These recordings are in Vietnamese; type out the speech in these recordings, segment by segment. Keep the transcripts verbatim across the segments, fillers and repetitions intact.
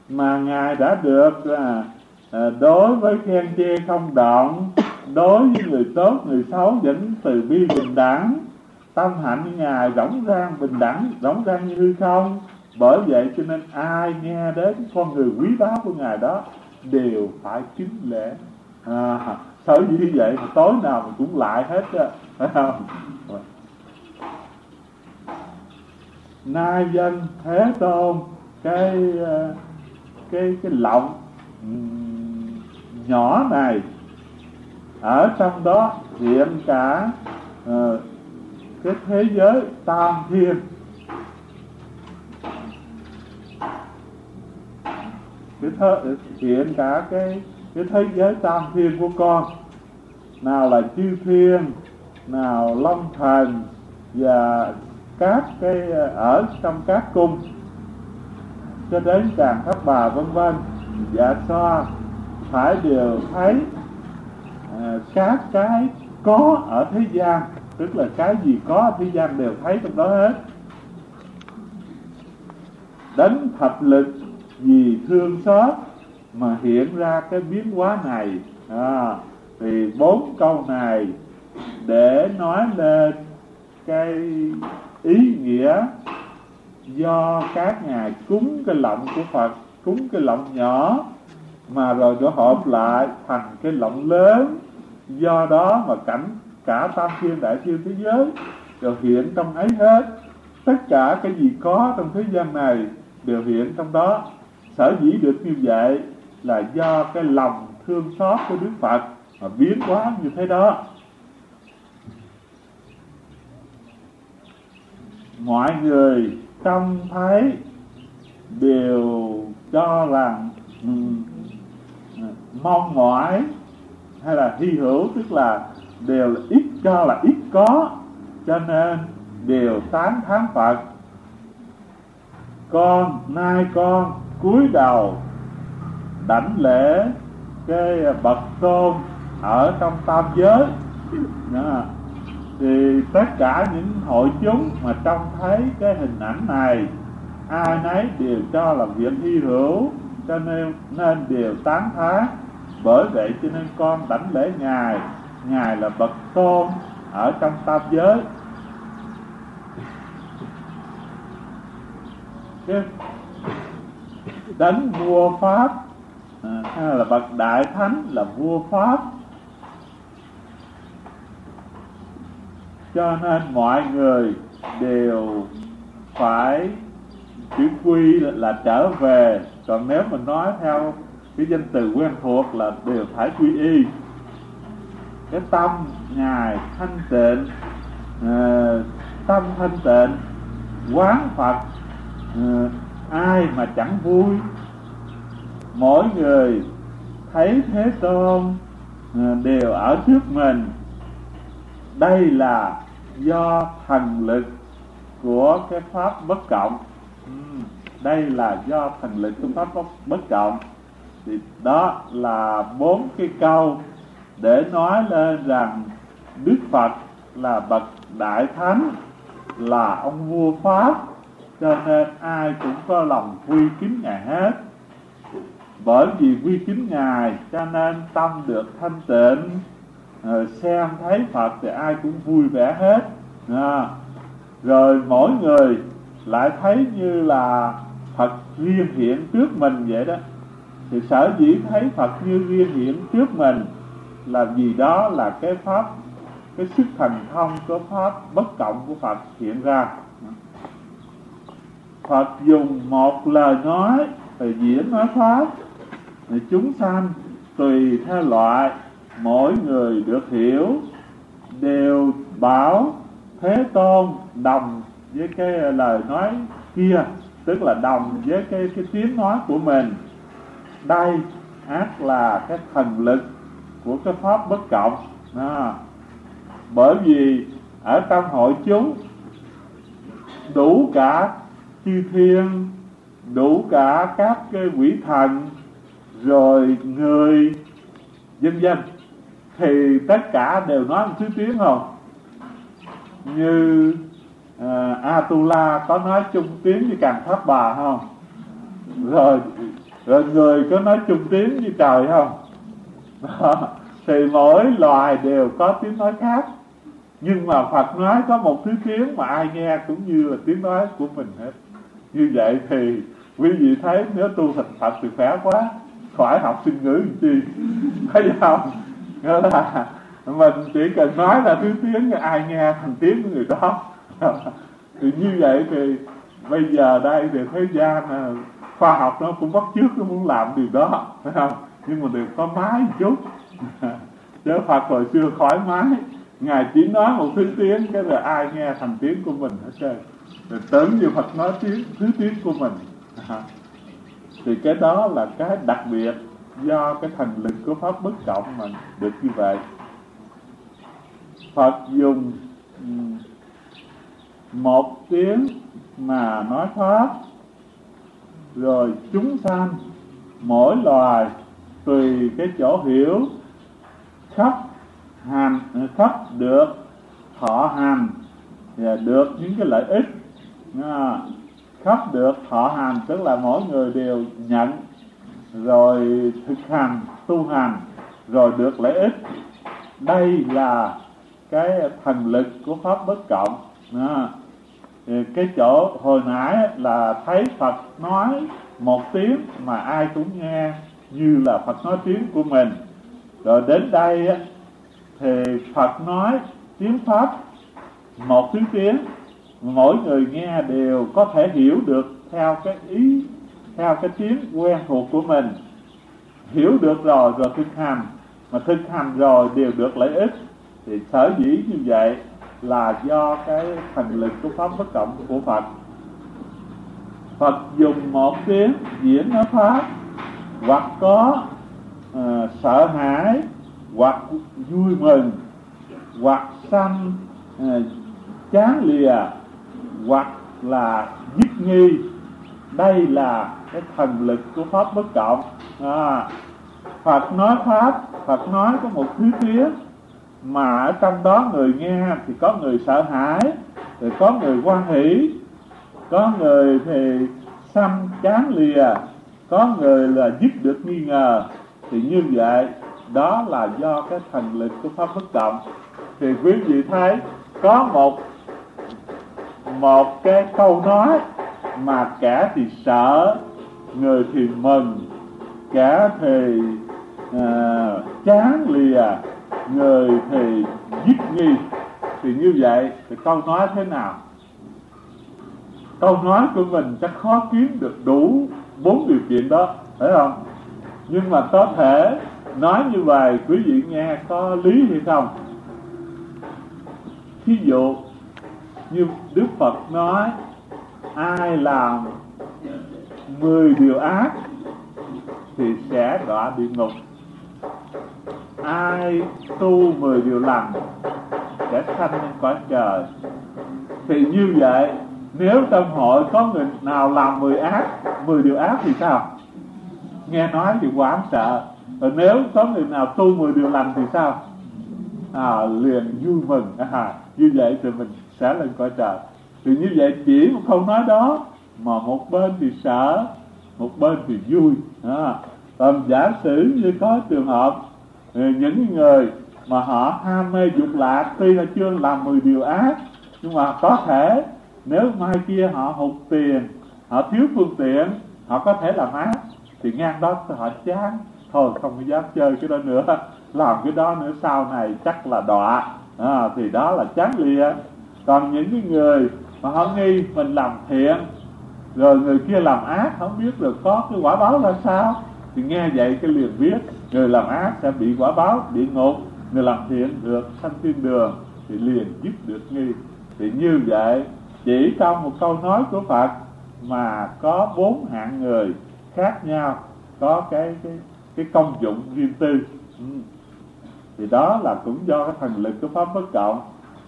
mà Ngài đã được à, à, đối với khen chê không đoạn, đối với người tốt người xấu vẫn từ bi bình đẳng. Tâm hạnh Ngài rỗng rang bình đẳng, rỗng rang như hư không. Bởi vậy cho nên ai nghe đến con người quý báu của Ngài đó đều phải kính lễ. À, sở dĩ vậy mà tối nào mình cũng lại hết á, phải không? Nay dân Thế Tôn cái cái cái lọng nhỏ này, ở trong đó hiện cả uh, cái thế giới tam thiên. Cái thơ, hiện cả cái cái thế giới tam thiên của con, nào là chư thiên, nào long thần và các cái ở trong các cung cho đến Càn Thất Bà vân vân, Dạ Xoa, phải đều thấy à, các cái có ở thế gian, tức là cái gì có ở thế gian đều thấy trong đó hết. Đấng thập lực vì thương xót mà hiện ra cái biến hóa này. À, thì bốn câu này để nói lên cái ý nghĩa do các ngài cúng cái lọng của Phật, cúng cái lọng nhỏ mà rồi nó hợp lại thành cái lọng lớn. Do đó mà cảnh cả tam thiên đại thiên thế giới đều hiện trong ấy hết. Tất cả cái gì có trong thế gian này đều hiện trong đó. Sở dĩ được như vậy là do cái lòng thương xót của Đức Phật mà biến hóa như thế đó. Mọi người trông thấy đều cho rằng um, mong mỏi hay là hy hữu, tức là đều là ít, cho là ít có, cho nên đều tán thán Phật. Con nay con cúi đầu đảnh lễ cái bậc tôn ở trong tam giới. Đó. Thì tất cả những hội chúng mà trông thấy cái hình ảnh này, ai nấy đều cho là việc hy hữu, cho nên nên đều tán thán. Bởi vậy cho nên con đảnh lễ Ngài, Ngài là bậc tôn ở trong tam giới. Cái đấng vua pháp à, hay là bậc đại thánh là vua pháp, cho nên mọi người đều phải chữ quy là, là trở về. Còn nếu mình nói theo cái danh từ quen thuộc là đều phải quy y. Cái tâm Ngài thanh tịnh, à, tâm thanh tịnh quán Phật, à, ai mà chẳng vui. Mỗi người thấy Thế Tôn à, đều ở trước mình. Đây là do thần lực của cái pháp bất cộng. uhm, Đây là do thần lực của pháp bất cộng. Thì đó là bốn cái câu để nói lên rằng Đức Phật là bậc đại thánh, là ông vua pháp, cho nên ai cũng có lòng quy kính Ngài hết. Bởi vì quy kính Ngài cho nên tâm được thanh tịnh, rồi xem thấy Phật thì ai cũng vui vẻ hết. À, rồi mỗi người lại thấy như là Phật riêng hiện trước mình vậy đó. Thì sở dĩ thấy Phật như riêng hiện trước mình là vì đó là cái pháp, cái sức thần thông của pháp bất cộng của Phật hiện ra. Phật dùng một lời nói để diễn nói pháp, thì chúng sanh tùy theo loại, mỗi người được hiểu, đều bảo Thế Tôn đồng với cái lời nói kia, tức là đồng với cái, cái tiếng nói của mình. Đây ác là cái thần lực của cái pháp bất cộng. À, bởi vì ở trong hội chúng đủ cả chư thiên, đủ cả các cái quỷ thần, rồi người vân vân, thì tất cả đều nói một thứ tiếng không? Như uh, Atula có nói chung tiếng với Càn Thất Bà không? Rồi Rồi người có nói chung tiếng như trời không? Đó. Thì mỗi loài đều có tiếng nói khác, nhưng mà Phật nói có một thứ tiếng mà ai nghe cũng như là tiếng nói của mình hết. Như vậy thì quý vị thấy nếu tu thành Phật thì khỏe quá, khỏi học sinh ngữ làm chi, thấy không? Nghĩa là mình chỉ cần nói là thứ tiếng, ai nghe thành tiếng của người đó. Thì như vậy thì bây giờ đây thì thế gian khoa học nó cũng bắt chước, nó muốn làm điều đó, phải không? Nhưng mà đều có máy một chút. Chứ Phật hồi xưa khỏi máy, Ngài chỉ nói một thứ tiếng, cái là ai nghe thành tiếng của mình hết trơn. Rồi tưởng như Phật nói tiếng, thứ tiếng của mình. Thì cái đó là cái đặc biệt do cái thành lực của Pháp bất cộng mà được như vậy. Phật dùng một tiếng mà nói Pháp, rồi chúng sanh mỗi loài tùy cái chỗ hiểu khắp hành, khắp được thọ hành và được những cái lợi ích. À, khắp được thọ hành tức là mỗi người đều nhận rồi thực hành tu hành rồi được lợi ích. Đây là cái thần lực của Pháp bất cộng. À, cái chỗ hồi nãy là thấy Phật nói một tiếng mà ai cũng nghe như là Phật nói tiếng của mình. Rồi đến đây thì Phật nói tiếng Pháp một thứ tiếng, mỗi người nghe đều có thể hiểu được theo cái ý, theo cái tiếng quen thuộc của mình. Hiểu được rồi rồi thực hành, mà thực hành rồi đều được lợi ích. Thì sở dĩ như vậy là do cái thành lực của Pháp bất cộng của Phật. Phật dùng một tiếng diễn nói Pháp, hoặc có uh, sợ hãi, hoặc vui mừng, hoặc sanh uh, chán lìa, hoặc là dứt nghi. Đây là cái thần lực của Pháp bất cộng. À, Phật nói Pháp, Phật nói có một thứ tiếng, mà ở trong đó người nghe thì có người sợ hãi, rồi có người hoan hỷ, có người thì sanh chán lìa, có người là dứt được nghi ngờ. Thì như vậy đó là do cái thần lực của Pháp bất cộng. Thì quý vị thấy có một một cái câu nói mà kẻ thì sợ, người thì mừng, kẻ thì uh, chán lìa, người thì dứt nghi. Thì như vậy thì câu nói thế nào? Câu nói của mình chắc khó kiếm được đủ bốn điều kiện đó, phải không? Nhưng mà có thể nói như vậy, quý vị nghe có lý hay không? Thí dụ như Đức Phật nói ai làm mười điều ác thì sẽ đọa địa ngục, ai tu mười điều lành sẽ sanh lên cõi trời. Thì như vậy nếu trong hội có người nào làm mười ác, mười điều ác thì sao? Nghe nói thì hoảng sợ. Rồi nếu có người nào tu mười điều lành thì sao? À, liền vui mừng. À, như vậy thì mình sẽ lên cõi trời. Thì như vậy chỉ một câu nói đó mà một bên thì sợ, một bên thì vui. À, còn giả sử như có trường hợp những người mà họ ham mê dục lạc, tuy là chưa làm mười điều ác, nhưng mà có thể nếu mai kia họ hụt tiền, họ thiếu phương tiện, họ có thể làm ác. Thì ngang đó họ chán, thôi không có dám chơi cái đó nữa, làm cái đó nữa sau này chắc là đọa. À, thì đó là chán lìa. Còn những cái người mà họ nghi mình làm thiện, rồi người kia làm ác, không biết được có cái quả báo ra sao, thì nghe vậy cái liền biết người làm ác sẽ bị quả báo địa ngục, người làm thiện được sanh thiên đường, thì liền dứt được nghi. Thì như vậy chỉ trong một câu nói của Phật mà có bốn hạng người khác nhau, có cái cái cái công dụng riêng tư. Ừ. Thì đó là cũng do cái thần lực của Pháp bất cộng.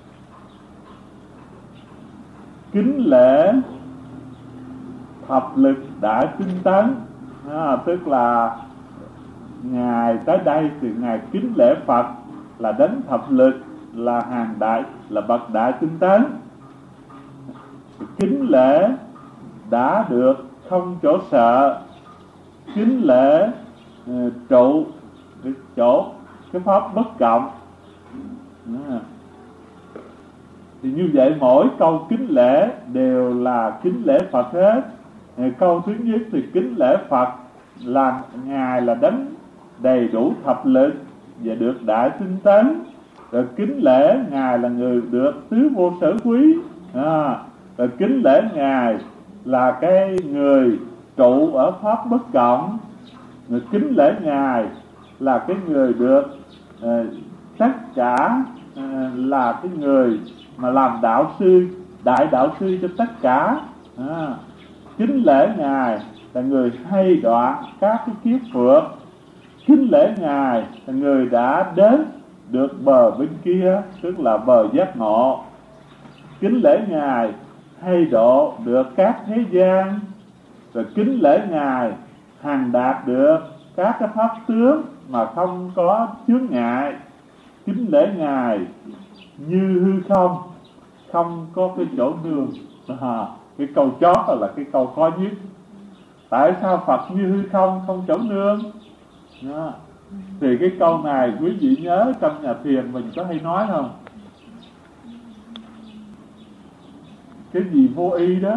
Kính lễ thập lực đại tinh tấn, à, tức là Ngài tới đây thì Ngài kính lễ Phật là đến thập lực, là hàng đại, là bậc đại tinh tấn. Kính lễ đã được không chỗ sợ, kính lễ uh, trụ cái chỗ cái pháp bất cộng. À. Thì như vậy mỗi câu kính lễ đều là kính lễ Phật hết. Câu thứ nhất thì kính lễ Phật là Ngài là đấng đầy đủ thập lực và được đại tinh tấn. Rồi kính lễ Ngài là người được tứ vô sở quý. À. Rồi kính lễ Ngài là cái người trụ ở pháp bất cộng. Rồi kính lễ Ngài là cái người được uh, tất cả uh, là cái người mà làm đạo sư, đại đạo sư cho tất cả. À. Kính lễ Ngài là người hay đoạn các cái kiếp phước. Kính lễ Ngài là người đã đến được bờ bên kia, tức là bờ giác ngộ. Kính lễ Ngài hay độ được các thế gian. Rồi kính lễ Ngài hàng đạt được các cái pháp tướng mà không có chướng ngại. Kính lễ Ngài như hư không, không có cái chỗ nương. À, cái câu chót là cái câu khó nhất. Tại sao Phật như hư không, không chỗ nương? Đó. Thì cái câu này quý vị nhớ trong nhà thiền mình có hay nói không? Cái gì vô y đó?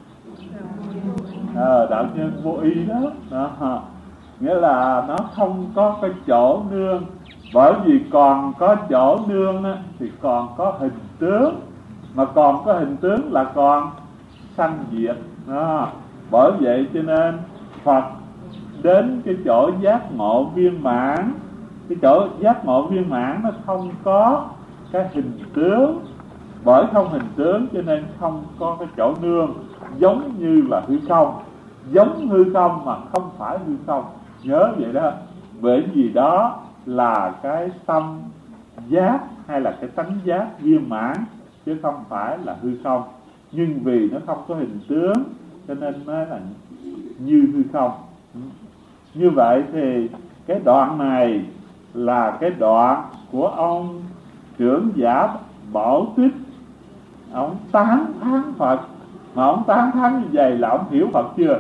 À, đạo nhân vô y đó. Đó. Nghĩa là nó không có cái chỗ nương. Bởi vì còn có chỗ nương á, thì còn có hình tướng. Mà còn có hình tướng là còn sanh diệt. Đó. Bởi vậy cho nên Phật đến cái chỗ giác ngộ viên mãn. Cái chỗ giác ngộ viên mãn nó không có cái hình tướng. Bởi không hình tướng cho nên không có cái chỗ nương. Giống như là hư không. Giống hư không mà không phải hư không. Nhớ vậy đó. Bởi vì đó là cái tâm giác hay là cái tánh giác viên mãn, chứ không phải là hư không. Nhưng vì nó không có hình tướng cho nên mới là như hư không. Như vậy thì cái đoạn này là cái đoạn của ông trưởng giả Bảo Tích. Ông tán thán Phật. Mà ông tán thán như vậy là ông hiểu Phật chưa?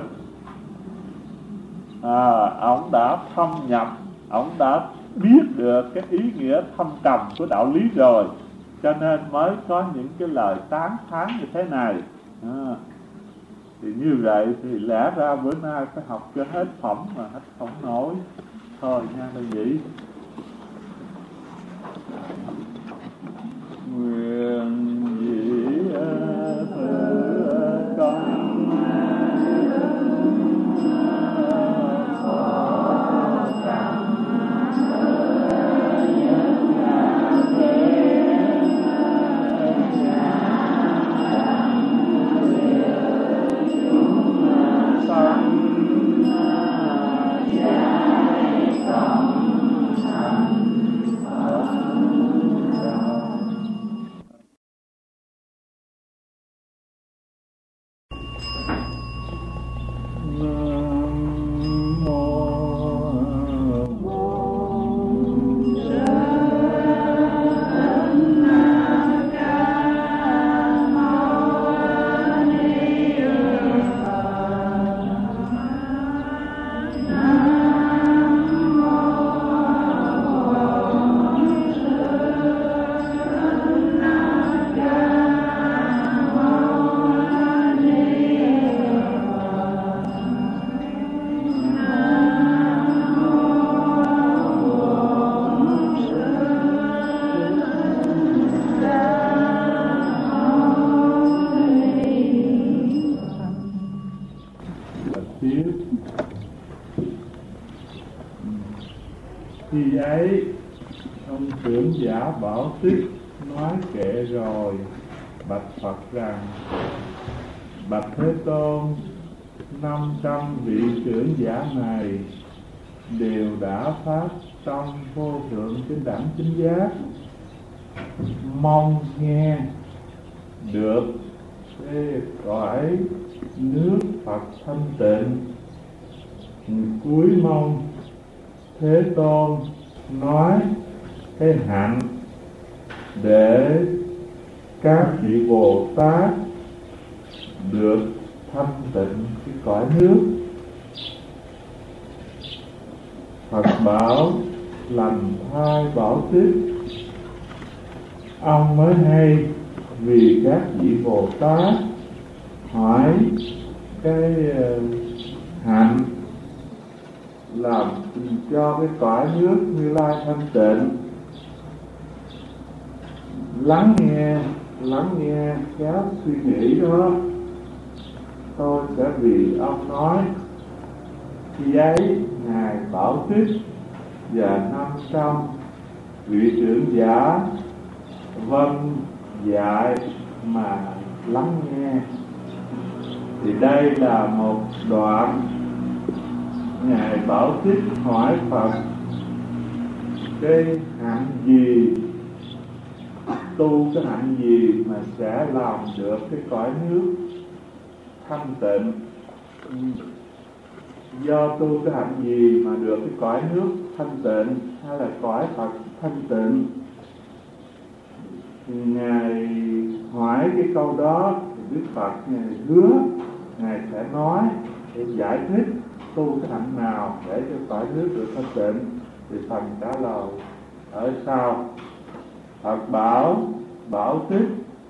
À, ông đã thâm nhập, ông đã biết được cái ý nghĩa thâm trầm của đạo lý rồi, cho nên mới có những cái lời tán thán như thế này. À, thì như vậy thì lẽ ra bữa nay phải học cho hết phẩm mà hết không nổi. Thôi nha quý vị. Nguyện dĩ thử công khi ấy ông trưởng giả Bảo Tích nói kệ rồi bạch Phật rằng: bạch Thế Tôn, năm trăm vị trưởng giả này đều đã phát tâm vô thượng chánh đẳng chánh giác, mong nghe được cái cõi nước Phật thanh tịnh. Cuối mong Thế Tôn nói cái hạnh để các vị Bồ Tát được thanh tịnh cái cõi nước. Phật bảo lành thai bảo tiếp. Ông mới hay vì các vị Bồ Tát hỏi cái uh, hạnh làm cho cái cõi nước Như Lai thanh tịnh. Lắng nghe, lắng nghe khéo suy nghĩ đó, tôi sẽ vì ông nói. Khi ấy Ngài Bảo Tích và năm trăm vị trưởng giả vâng dạy mà lắng nghe. Thì đây là một đoạn Ngài Bảo Tích hỏi Phật cái hạnh gì, tu cái hạnh gì mà sẽ làm được cái cõi nước thanh tịnh. Do tu cái hạnh gì mà được cái cõi nước thanh tịnh hay là cõi Phật thanh tịnh? Ngài hỏi cái câu đó thì Đức Phật Ngài hứa Ngài sẽ nói để giải thích tu cái hạnh nào để cho cõi nước được thanh tịnh. Thì phần trả lời ở sau. Phật bảo Bảo Tích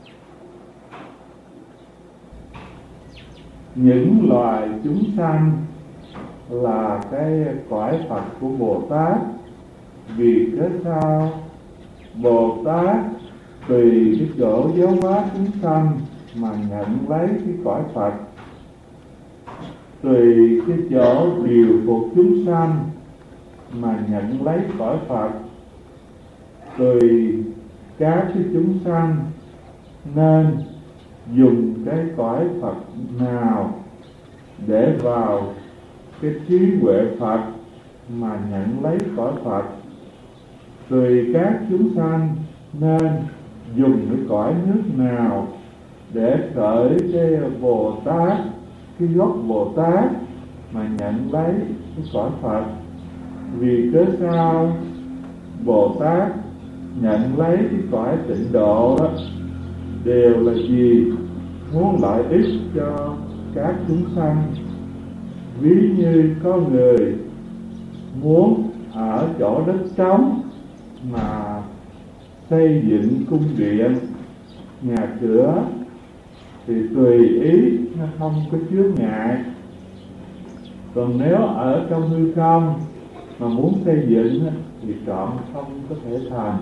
những loài chúng sanh là cái cõi Phật của Bồ Tát. Vì cớ sao? Bồ Tát tùy cái chỗ giáo hóa chúng sanh mà nhận lấy cái cõi Phật, tùy cái chỗ điều phục chúng sanh mà nhận lấy cõi Phật, tùy các cái chúng sanh nên dùng cái cõi Phật nào để vào cái trí huệ Phật mà nhận lấy cõi Phật, tùy các chúng sanh nên dùng cái cõi nước nào để khởi cái Bồ Tát, cái gốc Bồ Tát mà nhận lấy cái cõi Phật. Vì cớ sao? Bồ Tát nhận lấy cái cõi tịnh độ đó đều là gì? Muốn lợi ích cho các chúng sanh. Ví như có người muốn ở chỗ đất trống mà xây dựng cung điện, nhà cửa thì tùy ý, nó không có chướng ngại. Còn nếu ở trong hư không mà muốn xây dựng thì trọn không có thể thành.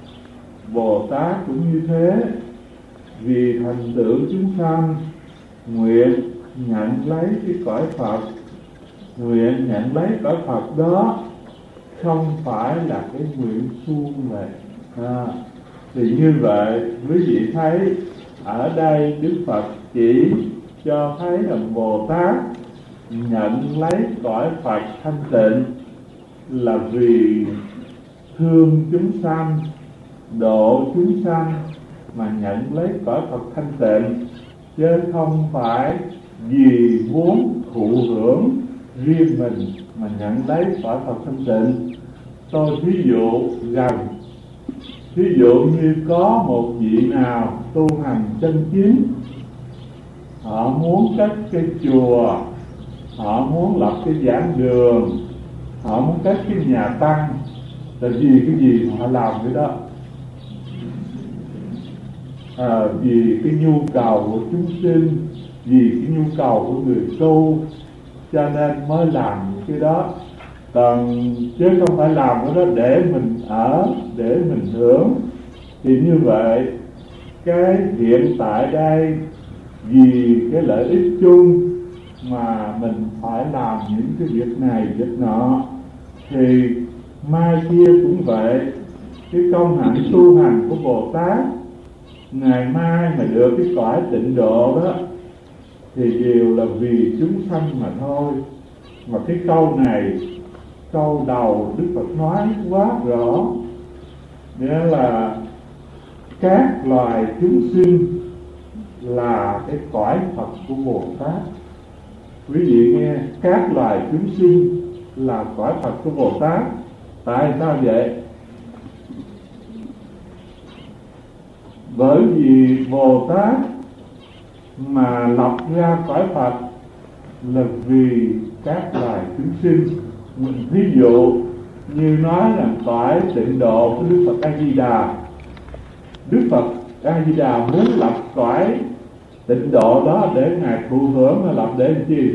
Bồ Tát cũng như thế, vì thành tựu chúng sanh nguyện nhận lấy cái cõi Phật, nguyện nhận lấy cõi Phật đó không phải là cái nguyện suông vậy. À, thì như vậy quý vị thấy ở đây Đức Phật chỉ cho thấy là Bồ Tát nhận lấy cõi Phật thanh tịnh là vì thương chúng sanh, độ chúng sanh mà nhận lấy cõi Phật thanh tịnh, chứ không phải vì muốn thụ hưởng riêng mình mà nhận lấy cõi Phật thanh tịnh. Tôi ví dụ rằng, ví dụ như có một vị nào tu hành chân chính, họ muốn cất cái chùa, họ muốn lập cái giảng đường, họ muốn cất cái nhà tăng, là vì cái gì họ làm cái đó? À, vì cái nhu cầu của chúng sinh, vì cái nhu cầu của người tu, cho nên mới làm cái đó. Còn chứ không phải làm cái đó để mình ở, để mình hưởng. Thì như vậy cái hiện tại đây vì cái lợi ích chung mà mình phải làm những cái việc này việc nọ, thì mai kia cũng vậy. Cái công hạnh tu hành của Bồ Tát ngày mai mà được cái cõi tịnh độ đó thì đều là vì chúng sanh mà thôi. Mà cái câu này, câu đầu Đức Phật nói quá rõ, nghĩa là các loài chúng sinh là cái cõi Phật của Bồ Tát. Quý vị nghe, các loài chúng sinh là cõi Phật của Bồ Tát. Tại sao vậy? Bởi vì Bồ Tát mà lập ra cõi Phật là vì các loài chúng sinh. Ví dụ như nói rằng cõi tịnh độ của Đức Phật A Di Đà. Đức Phật A Di Đà muốn lập cõi tịnh độ đó để ngài thụ hưởng, mà lập để làm chi?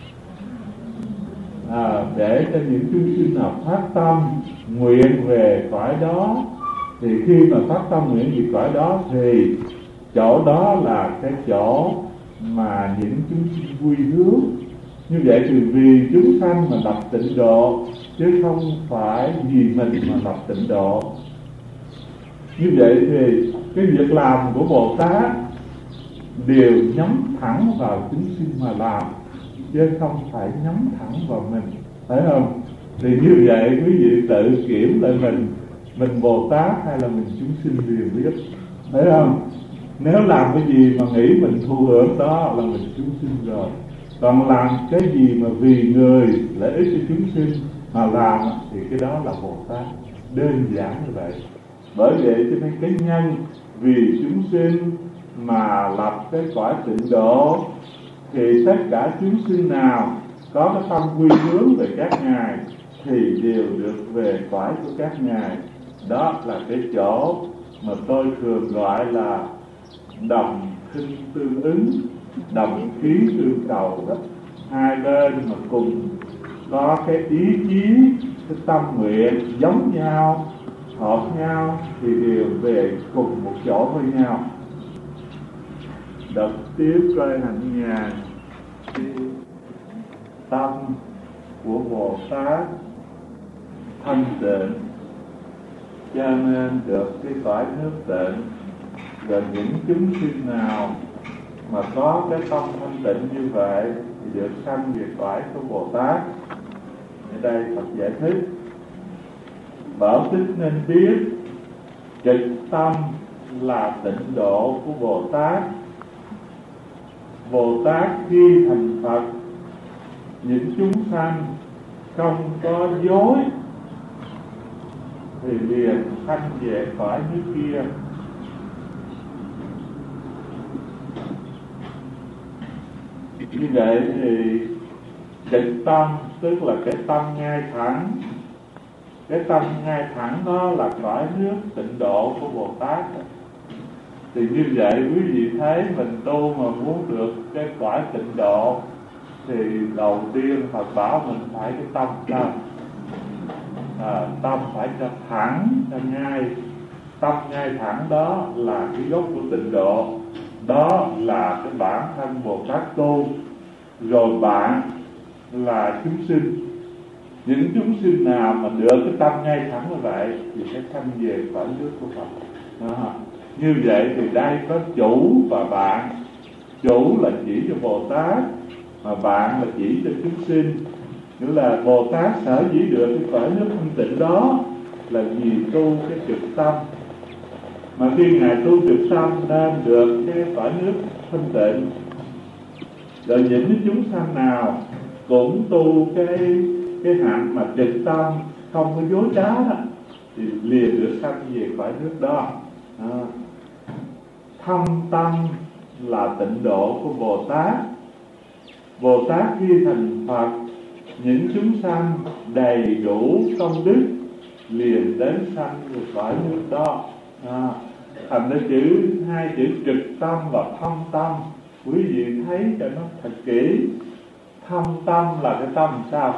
À, để cho những chúng sinh nào phát tâm nguyện về cõi đó, thì khi mà phát tâm nguyện về cõi đó thì chỗ đó là cái chỗ mà những chúng sinh vui hướng. Như vậy thì vì chúng sanh mà lập tịnh độ, chứ không phải vì mình mà lập tịnh độ. Như vậy thì cái việc làm của Bồ Tát đều nhắm thẳng vào chúng sinh mà làm, chứ không phải nhắm thẳng vào mình, phải không? Thì như vậy quý vị tự kiểm lại mình, mình Bồ Tát hay là mình chúng sinh liền biết, phải không? Nếu làm cái gì mà nghĩ mình thụ hưởng đó là mình chúng sinh rồi. Còn làm cái gì mà vì người lợi ích cho chúng sinh mà làm thì cái đó là Bồ Tát. Đơn giản như vậy. Bởi vậy cho nên cái nhân vì chúng sinh mà lập cái cõi tịnh độ, thì tất cả chúng sinh nào có cái tâm quy hướng về các ngài thì đều được về cõi của các ngài. Đó là cái chỗ mà tôi thường gọi là đồng khinh tương ứng, đồng khí tương cầu đó. Hai bên mà cùng có cái ý chí, cái tâm nguyện giống nhau, hợp nhau thì đều về cùng một chỗ với nhau. Đọc tiếp coi hạnh nhàn. Tâm của Bồ Tát thanh tịnh, cho nên được cái cõi nước tịnh. Rồi những chúng sinh nào mà có cái tâm thanh tịnh như vậy thì được sanh về cõi của Bồ Tát. Ở đây Phật giải thích: Bảo tích nên biết, trực tâm là tịnh độ của Bồ Tát. Bồ Tát khi thành Phật, những chúng sanh không có dối thì liền sanh về cõi nước kia. Như vậy thì trực tâm tức là cái tâm ngay thẳng. Cái tâm ngay thẳng đó là cõi nước tịnh độ của Bồ Tát. Thì như vậy quý vị thấy mình tu mà muốn được cái cõi tịnh độ thì đầu tiên Phật bảo mình phải cái tâm ra. À, tâm phải cho thẳng, cho ngay. Tâm ngay thẳng đó là cái gốc của tịnh độ. Đó là cái bản thân Bồ Tát tu. Rồi bạn là chúng sinh. Những chúng sinh nào mà được cái tâm ngay thẳng như vậy thì sẽ sanh về cõi nước của Phật. À, như vậy thì đây có chủ và bạn. Chủ là chỉ cho Bồ Tát, mà bạn là chỉ cho chúng sinh. Nghĩa là Bồ Tát sở dĩ được cái cõi nước thanh tịnh đó là vì tu cái trực tâm. Mà khi Ngài tu trực tâm nên được cái cõi nước thanh tịnh. Rồi những cái chúng sanh nào cũng tu cái cái hạnh mà trực tâm, không có dối trá đó, thì liền được sanh về cõi nước đó. À, thâm tâm là tịnh độ của Bồ Tát. Bồ Tát khi thành Phật, những chúng sanh đầy đủ công đức liền đến sanh về cõi nước đó. À, thành ra chữ hai chữ trực tâm và thâm tâm, quý vị thấy cho nó thật kỹ. Thâm tâm là cái tâm sao?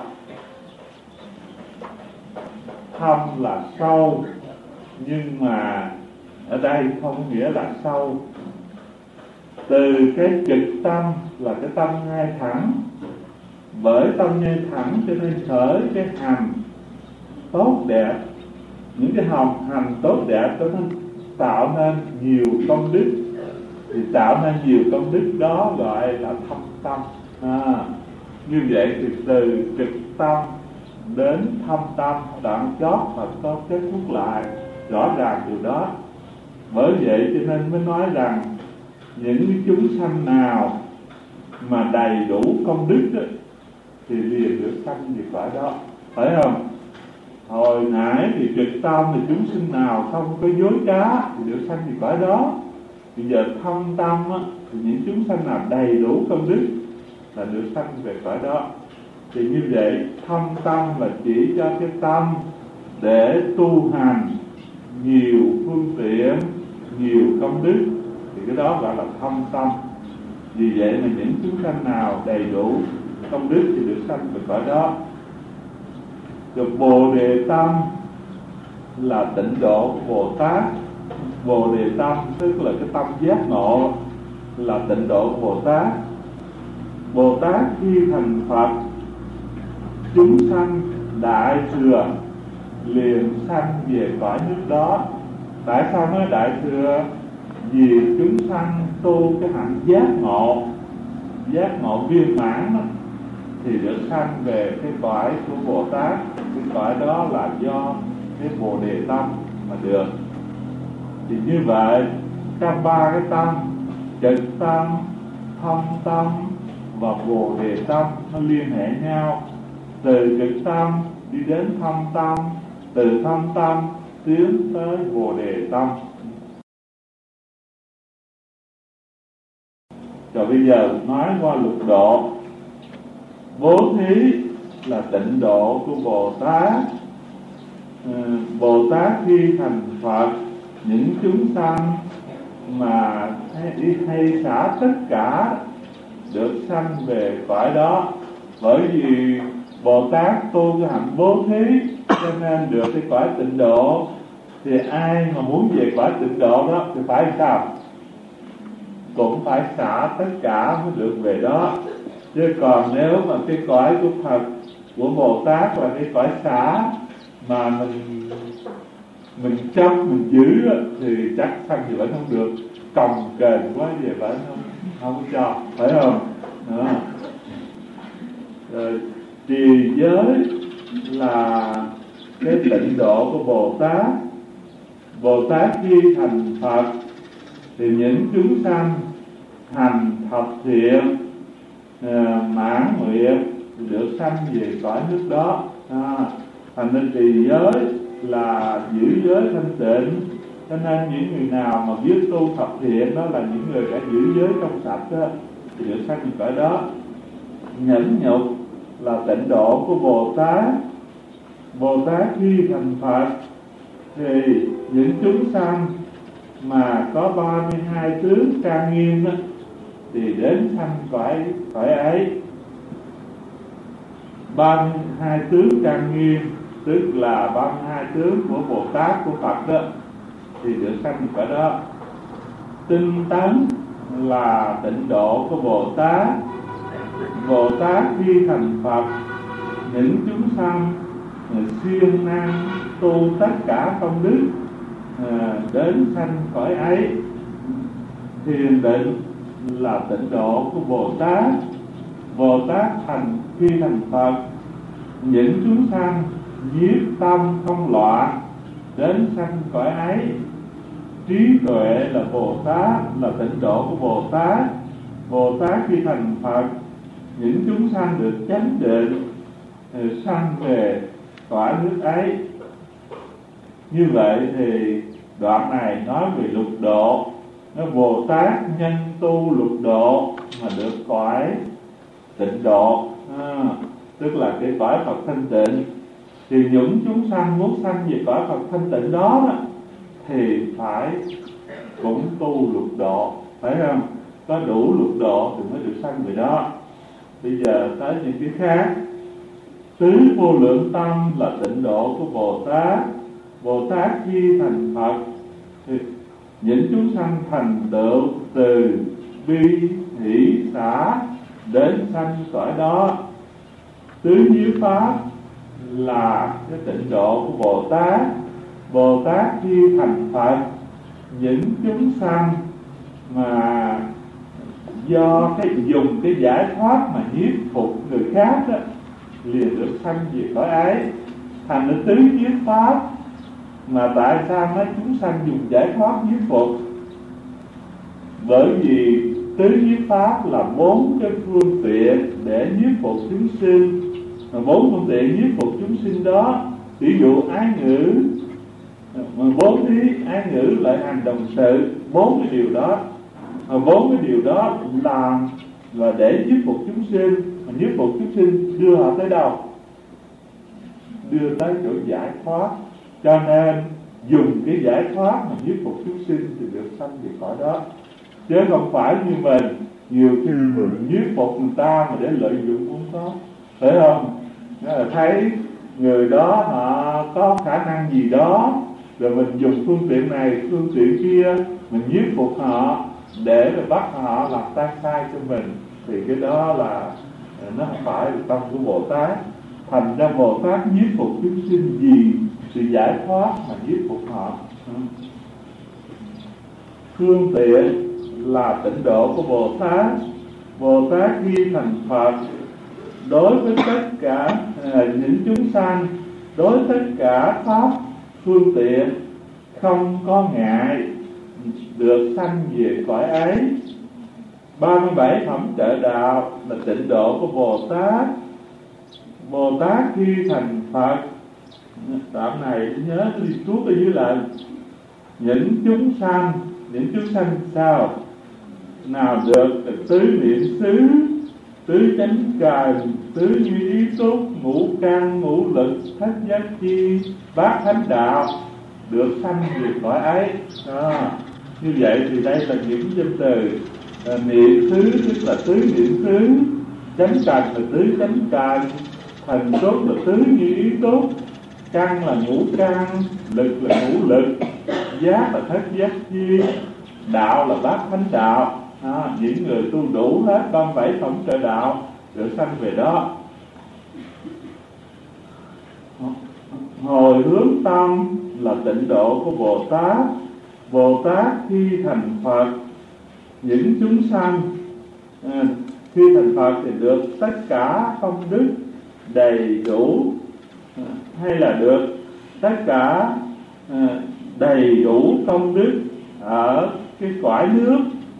Thâm là sâu, nhưng mà ở đây không nghĩa là sâu. Từ cái trực tâm là cái tâm ngay thẳng. Bởi tâm ngay thẳng cho nên khởi cái hành tốt đẹp. Những cái hồng hành tốt đẹp đó nó tạo nên nhiều công đức. Thì tạo nên nhiều công đức đó gọi là thâm tâm. À, như vậy thì từ trực tâm đến thâm tâm, đoạn chót Phật có kết thúc lại rõ ràng điều đó. Bởi vậy cho nên mới nói rằng những chúng sanh nào mà đầy đủ công đức đó, thì liền được sanh về cõi đó, phải không? Hồi nãy thì trực tâm thì chúng sinh nào không có dối trá thì được sanh về cõi đó. Bây giờ thâm tâm á, thì những chúng sanh nào đầy đủ công đức là được sanh về cõi đó. Thì như vậy thâm tâm là chỉ cho cái tâm để tu hành nhiều phương tiện, nhiều công đức, thì cái đó gọi là thâm tâm. Vì vậy mà những chúng sanh nào đầy đủ công đức thì được sanh về cõi đó. Rồi Bồ Đề Tâm là tịnh độ của Bồ Tát. Bồ Đề Tâm tức là cái tâm giác ngộ, là tịnh độ của Bồ Tát. Bồ Tát khi thành Phật, chúng sanh đại thừa liền sanh về cõi nước đó. Tại sao nói đại thừa? Vì chúng sanh tu cái hạnh giác ngộ, giác ngộ viên mãn đó, thì được sanh về cái cõi của Bồ Tát. Cái cõi đó là do cái Bồ Đề Tâm mà được. Thì như vậy trong ba cái tâm, trực tâm, thông tâm và Bồ Đề Tâm nó liên hệ nhau. Từ trực tâm đi đến thông tâm, từ thông tâm tiến tới Bồ Đề Tâm. Rồi bây giờ nói qua lục độ. Bố thí là tịnh độ của Bồ Tát. Bồ Tát khi thành Phật, những chúng sanh mà hay, hay xả tất cả được sanh về cõi đó. Bởi vì Bồ Tát tu cái hạnh bố thí cho nên được cái cõi tịnh độ. Thì ai mà muốn về cõi tịnh độ đó thì phải sao? Cũng phải xả tất cả mới được về đó. Chứ còn nếu mà cái cõi của Phật, của Bồ Tát là cái cõi xả mà mình mình chấp, mình giữ thì chắc sanh thì vẫn không được. Còng kềnh quá về vẫn không, không cho, phải không? Đó. Rồi trì giới là cái tịnh độ của Bồ Tát. Bồ Tát khi thành Phật thì những chúng sanh hành thập thiện, à, mãn nguyện được sanh về cõi nước đó. À, thành nên trì giới là giữ giới thanh tịnh. Cho nên những người nào mà biết tu thập thiện đó là những người đã giữ giới trong sạch đó, thì được sanh về cõi đó. Nhẫn nhục là tịnh độ của Bồ Tát. Bồ Tát khi thành Phật thì những chúng sanh mà có ba mươi hai tướng trang nghiêm đó, thì đến sanh cõi cõi ấy. ba mươi hai tướng trang nghiêm tức là ba mươi hai tướng của Bồ Tát, của Phật đó, thì được sanh cõi đó. Tinh tấn là tịnh độ của Bồ Tát. Bồ Tát khi thành Phật, những chúng sanh siêng năng tu tất cả công đức, à, đến sanh cõi ấy. Thiền định là tịnh độ của Bồ Tát. Bồ Tát thành khi thành Phật, những chúng sanh nhiếp tâm không loạn, đến sanh cõi ấy. Trí tuệ là Bồ Tát, là tịnh độ của Bồ Tát. Bồ Tát khi thành Phật, những chúng sanh được chánh định, sanh về cõi nước ấy. Như vậy thì đoạn này nói về lục độ. Nó Bồ Tát nhân tu lục độ mà được cõi tịnh độ, à, tức là cái cõi Phật thanh tịnh. Thì những chúng sanh muốn sanh về cõi Phật thanh tịnh đó, đó thì phải cũng tu lục độ, phải không? Có đủ lục độ thì mới được sanh về đó. Bây giờ tới những cái khác. Tứ vô lượng tâm là tịnh độ của Bồ Tát. Bồ Tát khi thành Phật thì những chúng sanh thành tựu từ bi hỷ xả đến sanh cõi đó. Tứ nhiếp pháp là cái tịnh độ của Bồ Tát. Bồ Tát khi thành Phật, những chúng sanh mà do cái dùng cái giải thoát mà nhiếp phục người khác đó, liền được sanh về cõi ấy. Thành ra tứ nhiếp pháp. Mà tại sao mấy chúng sanh dùng giải thoát nhiếp phục? Bởi vì tứ nhiếp pháp là bốn cái phương tiện để nhiếp phục chúng sinh. Mà bốn phương tiện nhiếp phục chúng sinh đó, ví dụ ái ngữ, mà bố thí, ái ngữ, lợi hành, đồng sự, bốn cái điều đó. Mà bốn cái điều đó làm là để nhiếp phục chúng sinh. Mà nhiếp phục chúng sinh đưa họ tới đâu? Đưa tới chỗ giải thoát. Cho nên dùng cái giải thoát mà nhiếp phục chúng sinh thì được sanh về cõi đó, chứ không phải như mình nhiều khi mình nhiếp phục người ta mà để lợi dụng cũng có, phải không? Nên là thấy người đó họ có khả năng gì đó, rồi mình dùng phương tiện này phương tiện kia mình nhiếp phục họ để mà bắt họ làm tan sai cho mình, thì cái đó là nó không phải là tâm của Bồ Tát. Thành ra Bồ Tát nhiếp phục chúng sinh vì sự giải thoát mà nhiếp phục họ. Phương tiện là tịnh độ của Bồ Tát. Bồ Tát khi thành Phật, đối với tất cả à, những chúng sanh, đối với tất cả pháp phương tiện, không có ngại được sanh về cõi ấy. ba mươi bảy phẩm trợ đạo là tịnh độ của Bồ Tát. Bồ Tát khi thành Phật, đoạn này nhớ đi tuốt ở dưới lại, những chúng sanh, những chúng sanh sao? Nào được tứ niệm xứ, tứ chánh cần, tứ như ý túc, ngũ căn, ngũ lực, thất giác chi, bát thánh đạo, được sanh về cõi ấy. Đó. Như vậy thì đây là những danh từ. À, niệm xứ tức là tứ niệm xứ, chánh cần là tứ chánh cần, thần túc là tứ như ý túc, căn là ngũ căn, lực là ngũ lực, giác là thất giác chi, đạo là bát thánh đạo. À, những người tu đủ hết ba mươi bảy phẩm trợ đạo được sanh về đó. Hồi hướng tâm là tịnh độ của Bồ Tát. Bồ Tát khi thành Phật, những chúng sanh à, khi thành Phật thì được tất cả công đức đầy đủ, à, hay là được tất cả à, đầy đủ công đức ở cái cõi nước.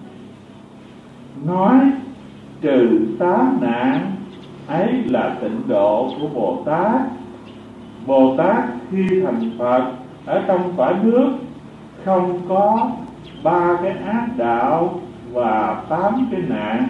Nói trừ tám nạn ấy là tịnh độ của Bồ Tát. Bồ Tát khi thành Phật ở trong cõi nước không có ba cái ác đạo và tám cái nạn,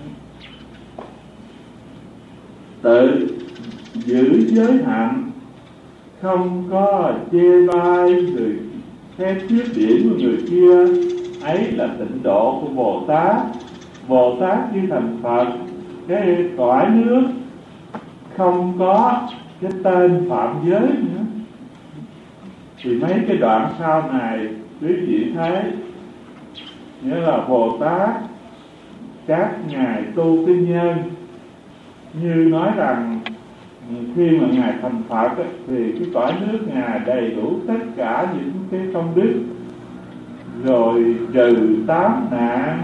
tự giữ giới hạnh, không có chê bai người cái khuyết điểm của người kia, ấy là tịnh độ của Bồ Tát. Bồ Tát khi thành Phật, cái cõi nước không có cái tên phạm giới nữa. Thì mấy cái đoạn sau này quý vị thấy, nghĩa là Bồ Tát các ngài tu cái nhân, như nói rằng khi mà ngài thành Phật ấy, thì cái cõi nước ngài đầy đủ tất cả những cái công đức, rồi trừ tám nạn,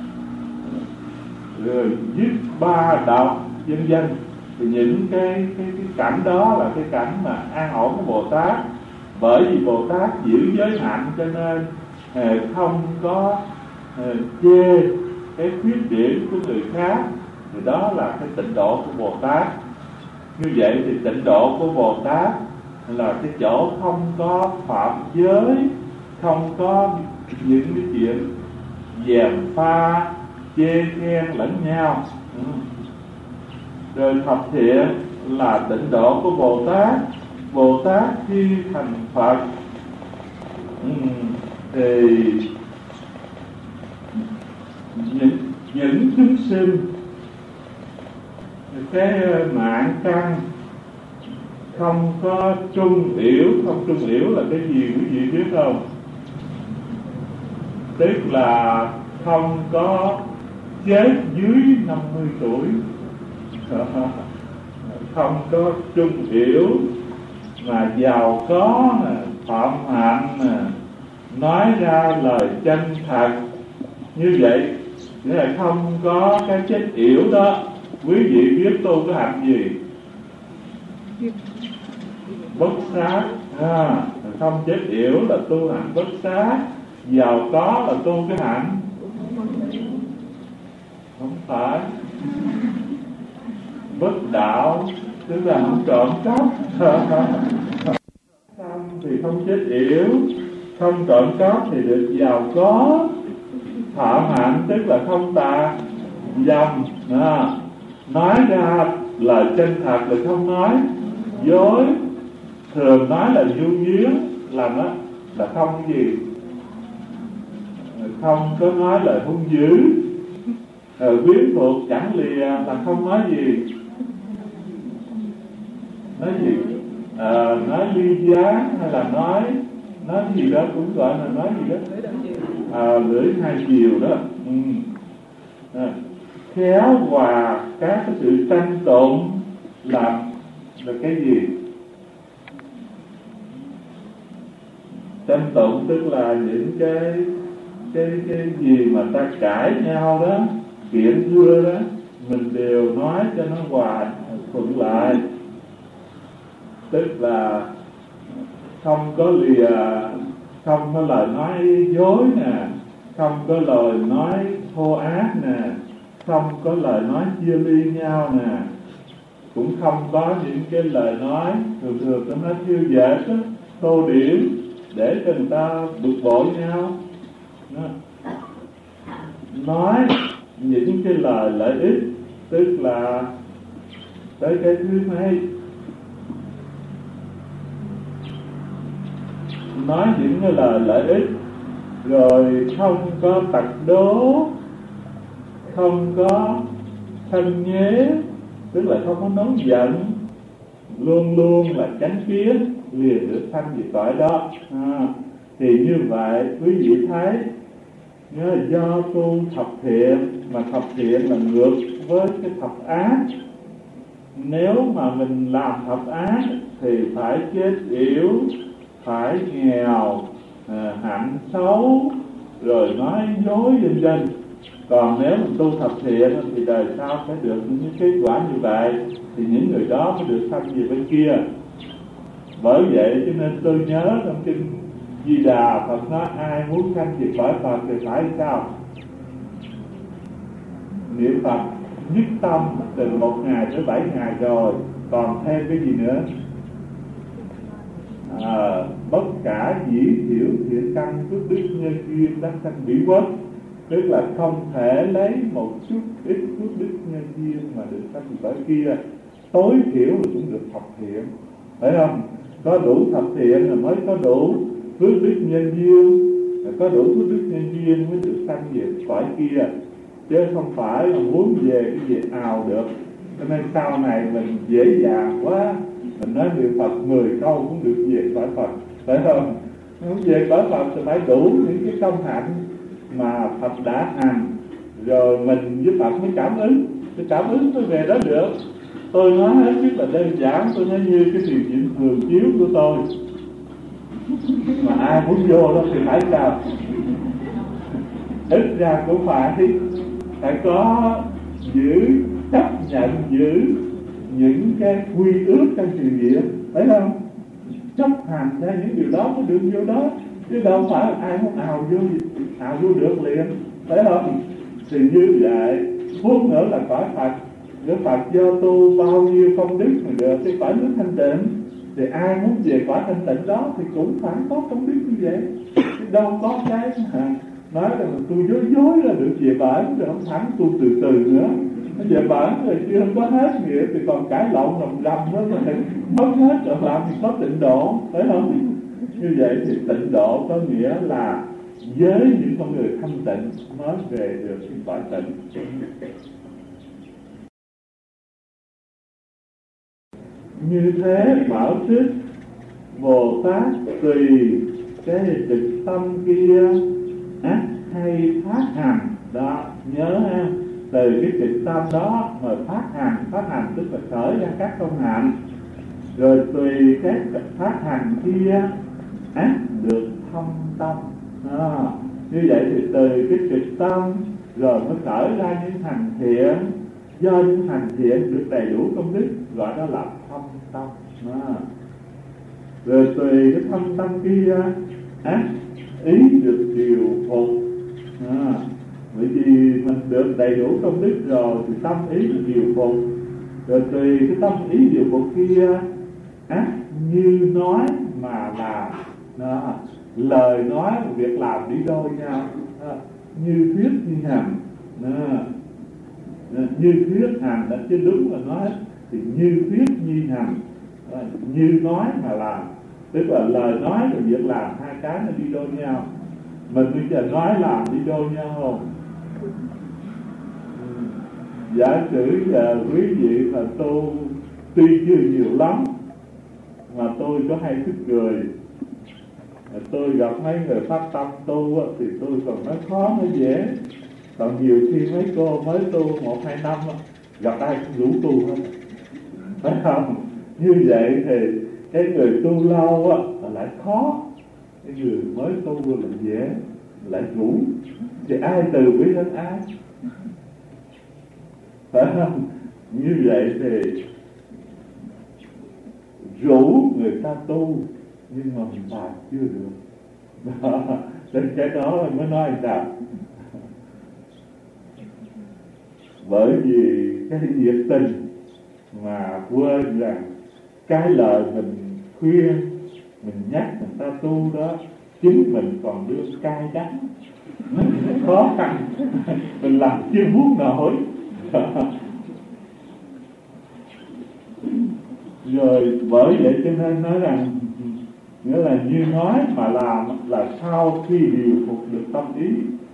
rồi giết ba độc, vân vân. Thì những cái, cái cái cảnh đó là cái cảnh mà an ổn của Bồ Tát. Bởi vì Bồ Tát giữ giới hạnh cho nên eh, không có eh, chê cái khuyết điểm của người khác. Thì đó là cái tịnh độ của Bồ Tát. Như vậy thì tịnh độ của Bồ Tát là cái chỗ không có phạm giới, không có những cái chuyện gièm pha chê khen lẫn nhau. Ừ. Rồi thập thiện là tịnh độ của Bồ Tát. Bồ Tát khi thành Phật ừ, thì những, những chúng sinh cái mạng căn không có trung yếu. Không trung yếu là cái gì quý vị biết không? Tức là không có chết dưới năm mươi tuổi, không có trung yếu, mà giàu có, phạm hạnh, nói ra lời chân thật. Như vậy nghĩa là không có cái chết yểu đó. Quý vị biết tu cái hạnh gì? Bất sát. À, không chết yểu là tu hạnh bất sát. Giàu có là tu cái hạnh không phải bất đạo, tức là không trộm cắp. Thì không chết yểu, không trộm cắp thì được giàu có. Phạm hạnh tức là không tà dâm, à, nói ra lời chân thật là không nói dối, thường nói là nhu nhuyến là nó là không cái gì, không có nói lời hung dữ. Rồi quyến thuộc chẳng lìa là không nói gì, nói gì à, nói ly gián hay là nói nói gì đó cũng gọi là nói gì đó à, lưỡi hai chiều đó. Ừ. À, khéo hòa các cái sự tranh tụng là là cái gì? Tranh tụng tức là những cái cái cái gì mà ta cãi nhau đó, kiện thưa đó, mình đều nói cho nó hòa thuận lại, tức là không có lìa, không có lời nói dối nè, không có lời nói thô ác nè, không có lời nói chia ly nhau nè, cũng không có những cái lời nói thường thường nó nói thiêu dệt đó, tô điểm để cho người ta bực bội nhau đó. Nói những cái lời lợi ích, tức là tới cái thứ mấy, nói những cái lời lợi ích, rồi không có tặc đố, không có thân nhế, tức là không có nóng giận, luôn luôn là chánh kiến, liền được thanh về cõi đó. À, thì như vậy quý vị thấy, nhớ do tu thập thiện, mà thập thiện là ngược với cái thập ác. Nếu mà mình làm thập ác thì phải chết yểu, phải nghèo, à, hạnh xấu, rồi nói dối vân vân. Còn nếu mình tu thập thiện thì đời sau phải được những kết quả như vậy, thì những người đó mới được sanh về bên kia. Bởi vậy cho nên tôi nhớ trong kinh Di Đà Phật nói ai muốn sanh về cõi Phật thì phải sao? Niệm Phật nhất tâm từ một ngày tới bảy ngày rồi, còn thêm cái gì nữa? À, bất cả dĩ thiểu thiện căn phước đức nhân duyên đắc sanh bỉ quốc, tức là không thể lấy một chút ít phước đức nhân duyên mà được sanh về cõi kia. Tối thiểu là cũng được thập thiện, phải không? Có đủ thập thiện là mới có đủ phước đức nhân duyên, có đủ phước đức nhân duyên mới được sanh về cõi kia, chứ không phải là muốn về cái gì ào được. Cho nên sau này mình dễ dàng quá, mình nói niệm Phật mười câu cũng được về cõi Phật, phải không? Muốn về cõi Phật thì phải đủ những cái công hạnh mà Phật đã hành, rồi mình với Phật mới cảm ứng, cái cảm ứng mới về đó được. Tôi nói hết rất là đơn giản, tôi nói như cái điều kiện thường chiếu của tôi, mà ai muốn vô đó thì phải sao? Ít ra cũng phải phải có giữ, chấp nhận giữ những cái quy ước trong sự nghiệp, phải không? Chấp hành theo những điều đó mới được vô đó, chứ đâu phải ai muốn ào vô ào vô được liền, phải không? Thì như vậy phút nữa là cõi Phật, Đức Phật do tu bao nhiêu công đức mà được cái cõi nước thanh tịnh, thì ai muốn về cõi thanh tịnh đó thì cũng phải có công đức như vậy, chứ đâu có cái mà nói là tôi dối dối là được về bản, rồi không thẳng tu từ từ nữa. Nó về bản rồi chưa không có hết nghĩa thì còn cãi lộn rầm rầm đó, có thể mất hết rồi làm thì có tịnh độ, phải không? Như vậy thì tịnh độ có nghĩa là với những con người thanh tịnh mới về được cái cõi tịnh. Như thế bảo thích Bồ Tát tùy cái trực tâm kia ác hay phát hành đó, nhớ ha, từ cái trực tâm đó mà phát hành, phát hành tức là khởi ra các công hạnh, rồi tùy cái phát hành kia ác được thông tâm đó. Như vậy thì từ cái trực tâm rồi mới khởi ra những hành thiện, do những hành thiện được đầy đủ công đức gọi đó là thâm tâm đó. Rồi tùy cái thâm tâm kia ác ý được điều phục à, bởi vì mình được đầy đủ công đức rồi thì tâm ý được điều phục, rồi tùy cái tâm ý điều phục kia ác như nói mà làm đó. Lời nói và việc làm đi đôi nhau đó. Như thuyết như hành đó. Như thuyết hành đó, chứ đúng là nói thì như thuyết như hành. như nói mà làm, tức là lời nói và việc làm hai cái nó đi đôi nhau. Mình bây giờ nói làm đi đôi nhau không? Giả sử giờ quý vị mà tu tuy chưa nhiều lắm mà tôi có hay thích cười, tôi gặp mấy người phát tâm tu thì tôi còn nói khó nói dễ. Còn nhiều khi mấy cô mới tu một hai năm gặp ai cũng rủ tu hết, phải không? Như vậy thì cái người tu lâu á lại khó, cái người mới tu là dễ, lại rủ, thì ai từ bi đến ai, phải không? Như vậy thì rủ người ta tu nhưng mà mình làm chưa được. Đó, đến cái đó mới nói sao? Bởi vì cái nhiệt tình mà quên rằng cái lời mình khuyên, mình nhắc người ta tu đó, chính mình còn đương cay đắng, khó khăn, mình làm chưa muốn nổi. Rồi bởi vậy cho nên nói rằng, nghĩa là như nói mà làm là sau khi điều phục được tâm ý,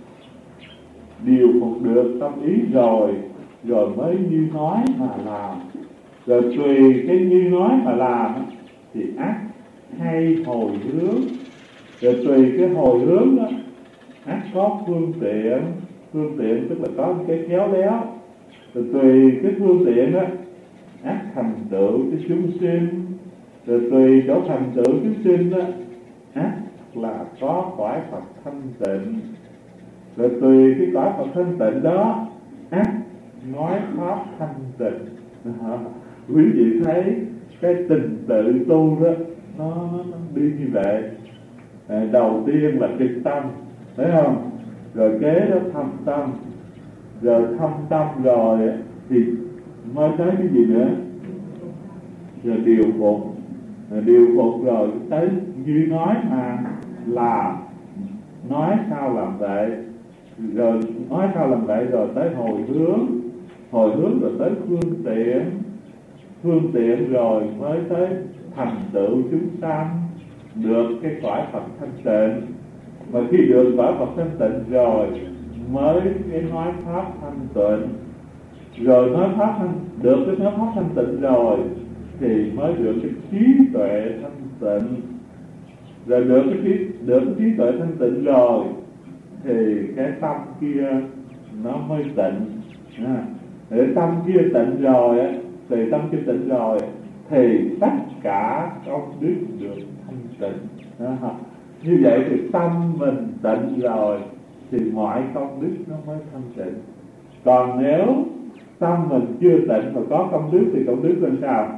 điều phục được tâm ý rồi, rồi mới như nói mà làm. Rồi tùy cái như nói mà làm thì ác hay hồi hướng, rồi tùy cái hồi hướng đó ác có phương tiện, phương tiện tức là có cái khéo léo, rồi tùy cái phương tiện đó ác thành tựu cái chúng sinh, rồi tùy chỗ thành tựu chúng sinh đó ác là có cõi Phật thanh tịnh, rồi tùy cái cõi Phật thanh tịnh đó ác nói pháp thanh tịnh. Quý vị thấy cái tình tự tu đó nó, nó, nó đi như vậy. À, đầu tiên là kinh tâm, thấy không? Rồi kế đó thâm tâm, rồi thâm tâm rồi thì mới tới cái gì nữa? Rồi điều phục, rồi điều phục rồi tới như nói mà làm, nói sao làm vậy, rồi nói sao làm vậy rồi tới hồi hướng, hồi hướng rồi tới phương tiện, phương tiện rồi mới tới thành tựu chúng sanh, được cái cõi Phật thanh tịnh. Mà khi được cõi Phật thanh tịnh rồi mới cái nói pháp thanh tịnh, rồi nói pháp thanh, được cái nói pháp thanh tịnh rồi thì mới được cái trí tuệ thanh tịnh, rồi được cái trí, được cái trí tuệ thanh tịnh rồi thì cái tâm kia nó mới tịnh. À, để tâm kia tịnh rồi thì tâm kia tịnh rồi thì tất cả công đức được thanh tịnh. À, như vậy thì tâm mình tịnh rồi thì mọi công đức nó mới thanh tịnh. Còn nếu tâm mình chưa tịnh mà có công đức thì công đức làm sao?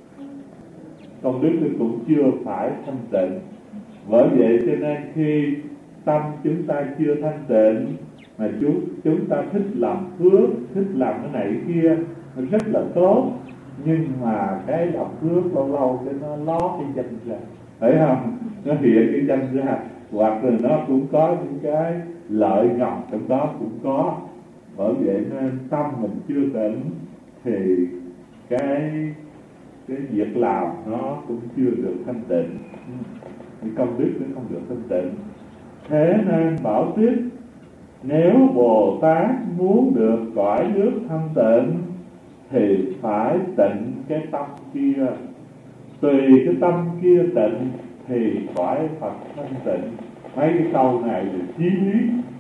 Công đức thì cũng chưa phải thanh tịnh. Bởi vậy cho nên khi tâm chúng ta chưa thanh tịnh mà chúng, chúng ta thích làm phước, thích làm cái này cái kia, nó rất là tốt, nhưng mà cái làm phước lâu lâu cái nó ló cái danh ra, thấy không? Nó hiện cái danh ra, hoặc là nó cũng có những cái lợi ngầm trong đó cũng có. Bởi vậy nên tâm mình chưa tịnh thì cái cái việc làm nó cũng chưa được thanh tịnh, cái công đức nó không được thanh tịnh. Thế nên bảo tiếp, nếu Bồ Tát muốn được cõi nước thanh tịnh thì phải tịnh cái tâm kia, tùy cái tâm kia tịnh thì cõi Phật thanh tịnh. Mấy cái câu này là chí lý.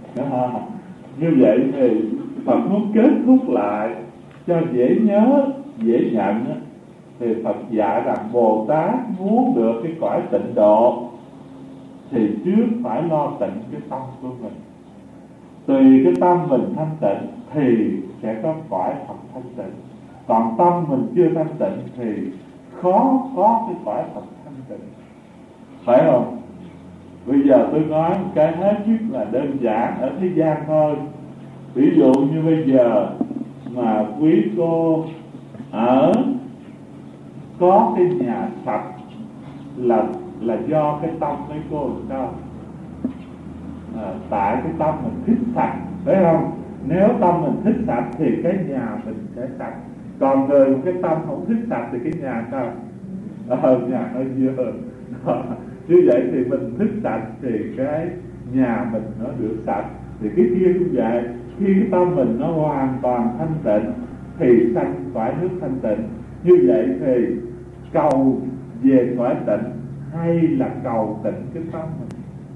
Như vậy thì Phật muốn kết thúc lại cho dễ nhớ, dễ nhận, thì Phật dạy rằng Bồ Tát muốn được cái cõi tịnh độ thì trước phải lo tịnh cái tâm của mình. Tùy cái tâm mình thanh tịnh thì sẽ có cõi Phật thanh tịnh. Còn tâm mình chưa thanh tịnh thì khó có cái cõi Phật thanh tịnh, phải không? Bây giờ tôi nói một cái hết sức là đơn giản ở thế gian thôi. Ví dụ như bây giờ mà quý cô ở có cái nhà sạch là là do cái tâm mấy cô làm sao? À, tại cái tâm mình thích sạch, phải không? Nếu tâm mình thích sạch thì cái nhà mình sẽ sạch. Còn người cái tâm không thích sạch thì cái nhà sao? Ờ, nhà nó dơ. Như vậy thì mình thức sạch thì cái nhà mình nó được sạch. Thì cái kia cũng vậy, khi cái tâm mình nó hoàn toàn thanh tịnh thì sanh cõi nước thanh tịnh. Như vậy thì cầu về cõi tịnh hay là cầu tịnh cái tâm mình?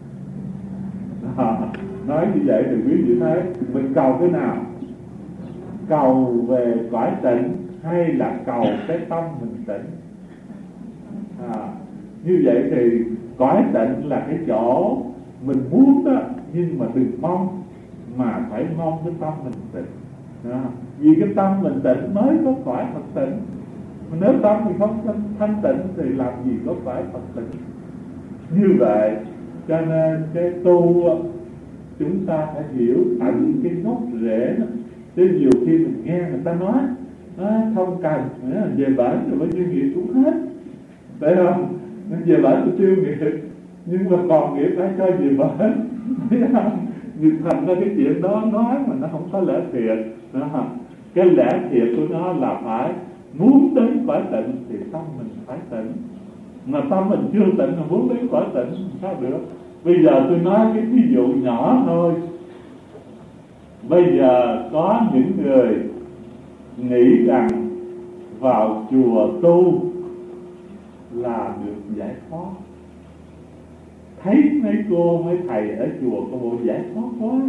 À, nói như vậy thì quý vị thấy mình cầu cái nào? Cầu về cõi tịnh hay là cầu cái tâm mình tịnh? À, như vậy thì cõi tịnh là cái chỗ mình muốn đó, nhưng mà đừng mong, mà phải mong cái tâm mình tịnh. À, vì cái tâm mình tịnh mới có cõi Phật tịnh. Mà nếu tâm thì không thanh tịnh thì làm gì có cõi Phật tịnh. Như vậy cho nên cái tu chúng ta phải hiểu tận cái gốc rễ đó. Chứ nhiều khi mình nghe người ta nói à, không cần, về bển rồi bao nhiêu nghiệp cũng hết, phải không? Nên về bển tôi tiêu nghiệp, nhưng mà còn nghiệp phải cho về bển, thấy không? Nhưng thành ra cái chuyện đó nói mà nó không có lẽ thiệt. Đó. Cái lẽ thiệt của nó là phải muốn đến cõi tịnh thì tâm mình phải tịnh. Mà tâm mình chưa tịnh mà muốn đến cõi tịnh sao được? Bây giờ tôi nói cái ví dụ nhỏ thôi. Bây giờ có những người nghĩ rằng vào chùa tu là được giải thoát. Thấy mấy cô mấy thầy ở chùa có bộ giải thoát quá.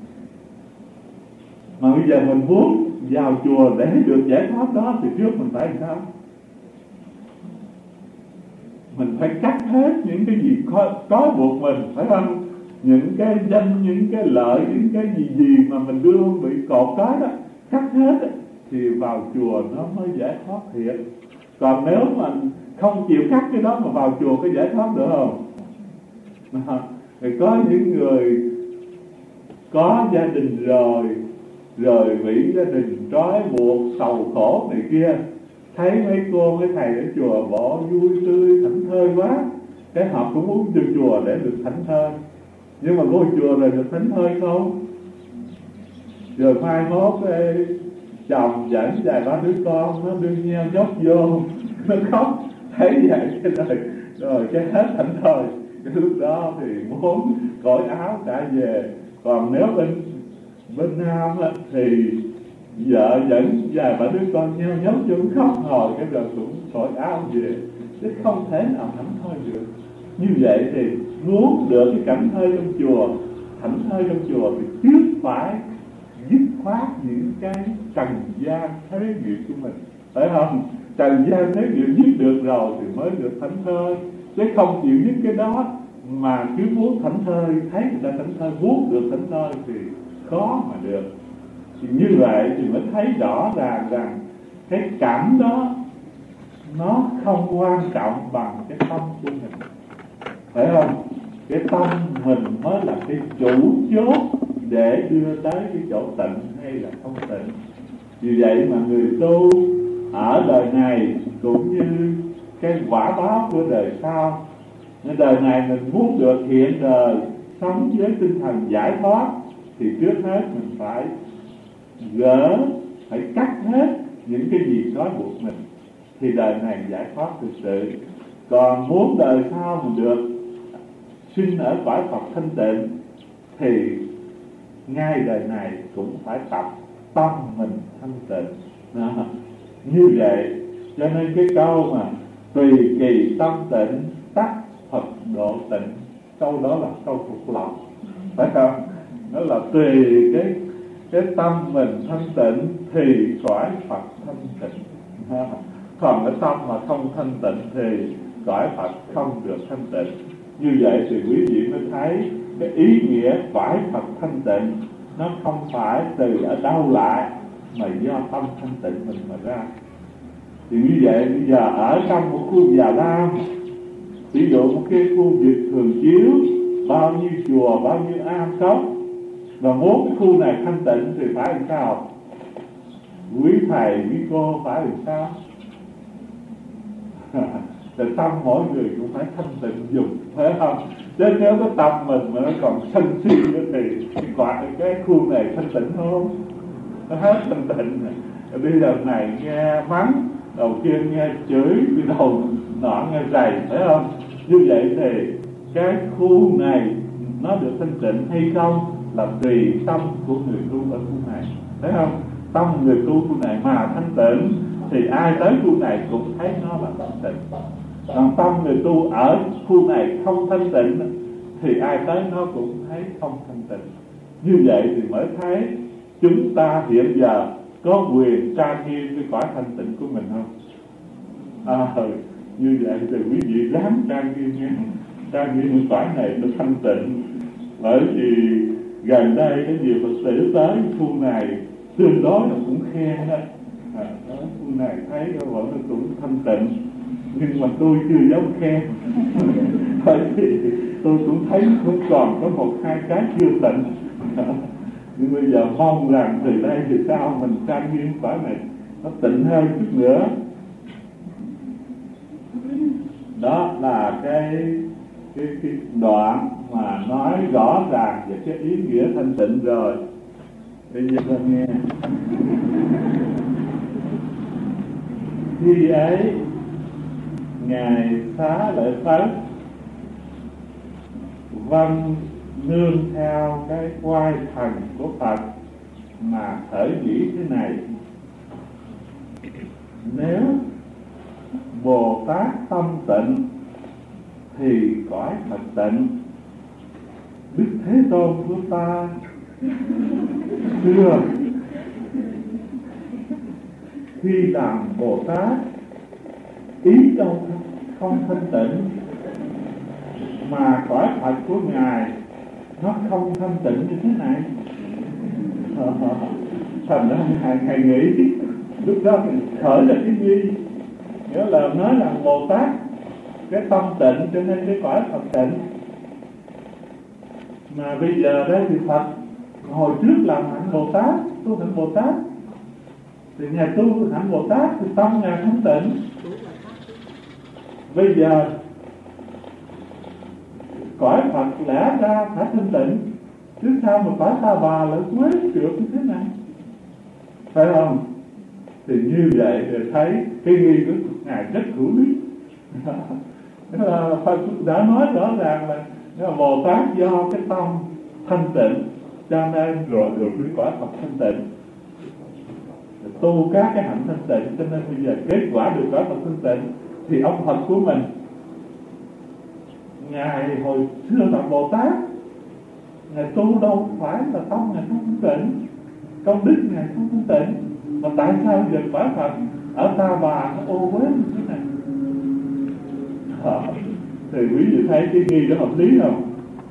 Mà bây giờ mình muốn vào chùa để được giải thoát đó thì trước mình phải làm sao? Mình phải cắt hết những cái gì có, có buộc mình, phải không? Những cái danh, những cái lợi, những cái gì gì mà mình đưa bị cột cái đó, cắt hết đó, thì vào chùa nó mới giải thoát thiệt. Còn nếu mà không chịu cắt cái đó mà vào chùa có giải thoát được không? À, thì có những người có gia đình rồi, rồi bị gia đình trói buộc, sầu khổ này kia, thấy mấy cô mấy thầy ở chùa bỏ vui tươi thảnh thơi quá, cái họ cũng muốn vô chùa để được thảnh thơi. Nhưng mà vô chùa rồi được thảnh thơi không? Rồi mai mốt ê, chồng dẫn vài ba đứa con nó đưa nhau nhốt vô, nó khóc, thấy vậy cái rồi rồi cái hết thảnh thơi. Cái lúc đó thì muốn cởi áo trả về. Còn nếu bên bên Nam á, thì vợ dẫn vài ba đứa con nhau nhốt vô khóc hồi cái rồi cũng cởi áo về, chứ không thể nào thảnh thơi được. Như vậy thì muốn được cái cảnh thơi trong chùa, thảnh thơi trong chùa thì trước phải dứt khoát những cái trần gian thế nghiệp của mình, phải không? Trần gian thế nghiệp dứt được rồi thì mới được thảnh thơi, chứ không chịu dứt cái đó mà cứ muốn thảnh thơi, thấy người ta thảnh thơi, muốn được thảnh thơi thì khó mà được. Thì như vậy thì mới thấy rõ ràng rằng cái cảm đó nó không quan trọng bằng cái tâm của mình, phải không? Cái tâm mình mới là cái chủ chốt để đưa tới cái chỗ tịnh hay là không tịnh. Vì vậy mà người tu ở đời này cũng như cái quả báo của đời sau. Nên đời này mình muốn được hiện đời sống với tinh thần giải thoát thì trước hết mình phải gỡ, phải cắt hết những cái gì trói buộc mình thì đời này giải thoát thực sự. Còn muốn đời sau mình được sinh ở cõi Phật thanh tịnh thì ngay đời này cũng phải tập tâm mình thanh tịnh. À, như vậy cho nên cái câu mà tùy kỳ tâm tịnh tắc Phật độ tịnh, câu đó là câu thuộc lòng, phải không? Nó là tùy cái cái tâm mình thanh tịnh thì cõi Phật thanh tịnh. À, còn cái tâm mà không thanh tịnh thì cõi Phật không được thanh tịnh. Như vậy thì quý vị mới thấy cái ý nghĩa cõi Phật thanh tịnh nó không phải từ ở đâu lại mà do tâm thanh tịnh mình mà ra. Thì như vậy bây giờ ở trong một khu Già Lam, ví dụ một cái khu vực thường chiếu, bao nhiêu chùa, bao nhiêu am cốc, và muốn cái khu này thanh tịnh thì phải làm sao? Quý thầy, quý cô phải làm sao? Thì tâm mỗi người cũng phải thanh tịnh dùng, phải không? Chứ nếu cái tâm mình mà nó còn sân si nữa thì quả cái khu này thanh tịnh không? Nó hết thanh tịnh. Bây giờ này nghe mắng, đầu tiên nghe chửi, cái đầu nọ nghe rầy, phải không? Như vậy thì cái khu này nó được thanh tịnh hay không là tùy tâm của người tu ở khu này, thấy không? Tâm người tu khu này mà thanh tịnh thì ai tới khu này cũng thấy nó là thanh tịnh. Còn tâm người tu ở khu này không thanh tịnh thì ai tới nó cũng thấy không thanh tịnh. Như vậy thì mới thấy chúng ta hiện giờ có quyền tra nghiêm cái cõi thanh tịnh của mình không? À, như vậy thì quý vị dám tra nghiêm nghe, tra nghiêm cái cõi này nó thanh tịnh. Bởi vì gần đây cái nhiều Phật tử tới khu này tương đối là cũng khen đó, à, đó khu này thấy vẫn nó cũng thanh tịnh, nhưng mà tôi chưa dám khen. Bởi vì tôi cũng thấy không còn có một hai cái chưa tịnh. Nhưng bây giờ mong rằng từ đây thì sao mình trang nghiêm cõi này nó tịnh hơn chút nữa. Đó là cái cái cái đoạn mà nói rõ ràng về cái ý nghĩa thanh tịnh rồi. Bây giờ ta nghe. Khi ấy Ngài Xá Lợi Phất vâng nương theo cái oai thần của Phật mà khởi nghĩ thế này: nếu Bồ Tát tâm tịnh thì cõi Phật tịnh. Đức Thế Tôn của ta xưa khi làm Bồ Tát ý đâu không thanh tịnh, mà cõi Phật của Ngài nó không thanh tịnh như thế này. Thành ra Ngài, Ngài nghĩ lúc đó mình khởi là cái gì? Nghĩa là nói là Bồ Tát cái tâm tịnh cho nên cái cõi Phật tịnh. Mà bây giờ đây thì Phật hồi trước làm hạnh Bồ Tát, tu hạnh Bồ Tát, thì Ngài tu hạnh Bồ Tát thì tâm Ngài thanh tịnh. Bây giờ cõi Phật lẽ ra phải thanh tịnh, chứ sao mà cõi Ta Bà lại quế trượt như thế này, phải không? Thì như vậy thì thấy cái nghi của Ngài rất hữu lý. Tức là Phật đã nói rõ ràng là, là Bồ Tát do cái tâm thanh tịnh cho nên rồi được cái quả Phật thanh tịnh, tu các cái hạnh thanh tịnh cho nên bây giờ kết quả được quả Phật thanh tịnh. Thì ông Phật của mình Ngài hồi xưa là Bồ Tát, Ngài tu đâu phải là tâm Ngài không thanh tịnh, công đức Ngài không thanh tịnh, mà tại sao giờ quả Phật ở Ta Bà nó ô uế như thế này? À, thì quý vị thấy cái nghi đó hợp lý không?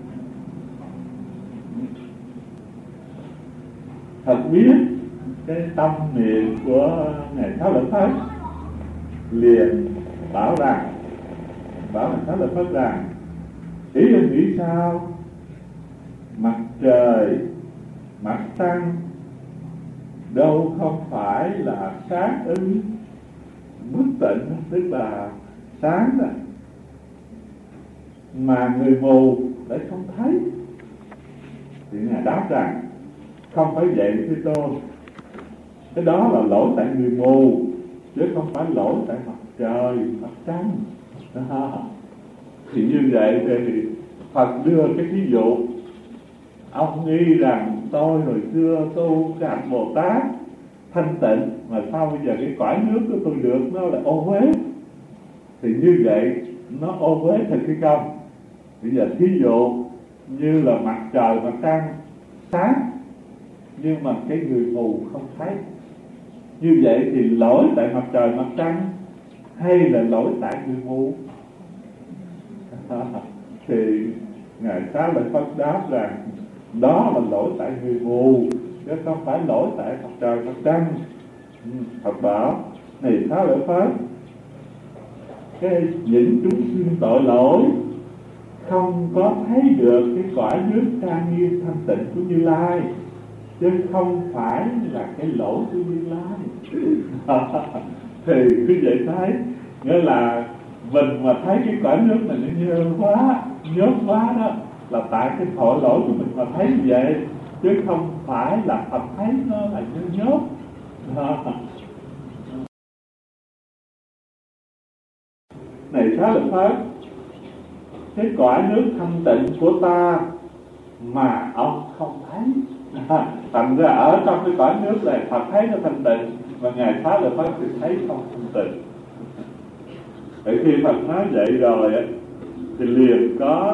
Thật biết cái tâm niệm của Ngài Xá Lợi Phất liền bảo rằng bảo Ngài Xá Lợi Phất rằng ý ông nghĩ sao? Mặt trời, mặt trăng đâu không phải là sáng ư? Bất tịnh tức là sáng rồi, mà người mù để không thấy. Thì Ngài đáp rằng không phải vậy Thế Tôn, cái đó là lỗi tại người mù, chứ không phải lỗi tại mặt trời, mặt trăng. Đó. Thì như vậy thì Phật đưa cái ví dụ, ông nghi rằng tôi hồi xưa tu cái hạnh Bồ Tát thanh tịnh, mà sao bây giờ cái cõi nước của tôi được nó là ô uế? Thì như vậy nó ô uế thật hay không? Bây giờ thí dụ như là mặt trời, mặt trăng sáng, nhưng mà cái người mù không thấy. Như vậy thì lỗi tại mặt trời, mặt trăng hay là lỗi tại người mù? Thì Ngài Xá Lợi Phất đáp rằng đó là lỗi tại người mù, chứ không phải lỗi tại mặt trời, mặt trăng. Phật bảo này Xá Lợi Phất, cái những chúng sinh tội lỗi không có thấy được cái cõi nước trang nghiêm thanh tịnh của Như Lai, chứ không phải là cái lỗi của Như Lai. Thì quý vị thấy, nghĩa là mình mà thấy cái cõi nước này nó nhơ quá, nhớt quá đó, là tại cái tội lỗi của mình mà thấy như vậy, chứ không phải là Phật thấy nó là nhơ nhớt. Này Xá Lợi Phất, cái cõi nước thanh tịnh của ta mà ông không thấy. Thành ra ở trong cái cõi nước này Phật thấy nó thanh tịnh, mà Ngài Xá Lợi Phất thì thấy không thanh tịnh. Vậy khi Phật nói vậy rồi á, thì liền có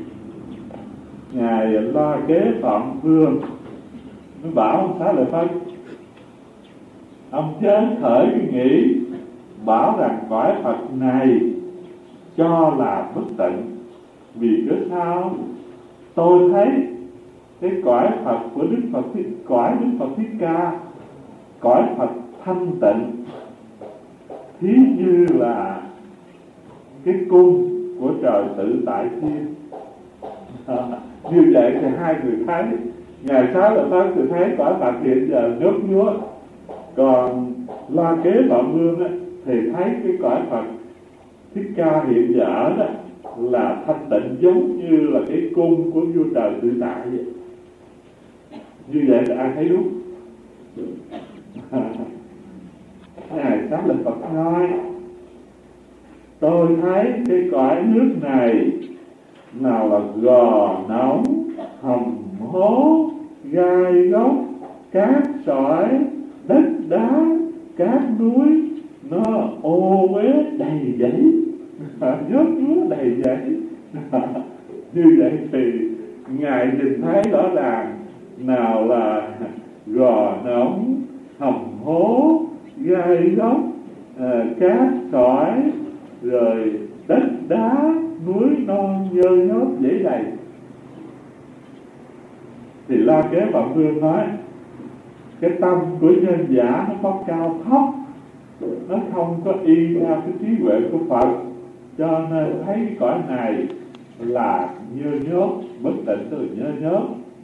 Ngài Loa Kế Phạm Vương mới bảo ông Xá Lợi Phất, ông chớ khởi cái nghĩ bảo rằng cõi Phật này cho là bất tịnh. Vì cớ sao? Tôi thấy cái cõi Phật của Đức Phật, cõi Đức Phật Thích Ca, cõi Phật thanh tịnh, thí như là cái cung của trời tự tại thiên. À, như vậy thì hai người thấy, Ngài Xá Lợi Phất thì thấy cõi Phật hiện giờ nhốt nhúa, còn Loa Kế Phạm Vương á, thì thấy cái cõi Phật Thích Ca hiện giờ đó là thanh tịnh, giống như là cái cung của vua trời tự tại vậy. Như vậy là ai thấy đúng? Ngài Xá Lợi Phật nói, tôi thấy cái cõi nước này nào là gò nóng, hầm hố, gai góc, cát sỏi, đất đá, cát núi, nó ô uế đầy dẫy, nhớt nhúa đầy dẫy. Như vậy thì Ngài nhìn thấy rõ ràng nào là gò nóng, hầm hố, gai góc, à, cát sỏi, rồi đất đá, núi non nhơ nhớp dễ đầy. Thì La Kế Phạm Vương nói, cái tâm của nhân giả nó có cao thấp, nó không có y theo cái trí huệ của Phật, cho nên thấy cái cõi này là nhơ nhớp, bất tịnh, tức là nhơ nhớp.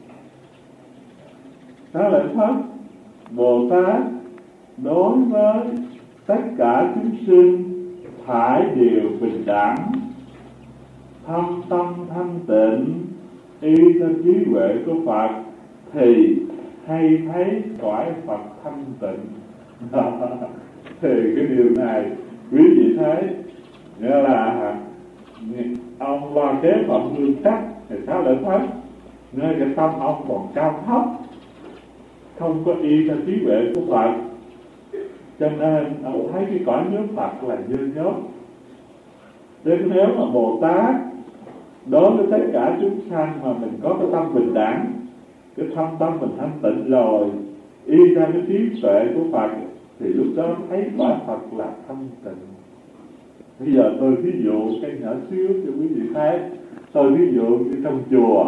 Xá Lợi Phất Bồ Tát đối với tất cả chúng sinh phải đều bình đẳng, thâm tâm thanh tịnh, y theo trí huệ của Phật, thì hay thấy cõi Phật thanh tịnh. Thì cái điều này quý vị thấy, nghĩa là ông Loa Kế Phạm Vương chắc thì Xá Lợi Phất, nên cái tâm ông còn cao thấp, không có y theo trí huệ của Phật, cho nên ông thấy cái cõi nước Phật là dơ nhớp. Nên nếu mà Bồ Tát đối với tất cả chúng sanh mà mình có cái tâm bình đẳng, cái thâm tâm mình thanh tịnh rồi, y ra cái trí tuệ của Phật, thì lúc đó thấy cõi Phật là thanh tịnh. Bây giờ tôi ví dụ cái nhỏ xíu cho quý vị thấy. Tôi ví dụ như trong chùa,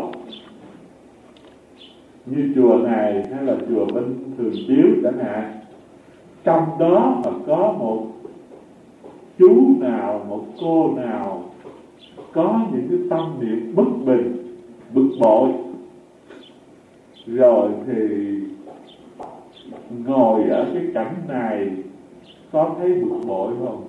như chùa này hay là chùa bên Thường Chiếu chẳng hạn, trong đó mà có một chú nào, một cô nào có những cái tâm niệm bất bình, bực bội, rồi thì ngồi ở cái cảnh này, có thấy bực bội không?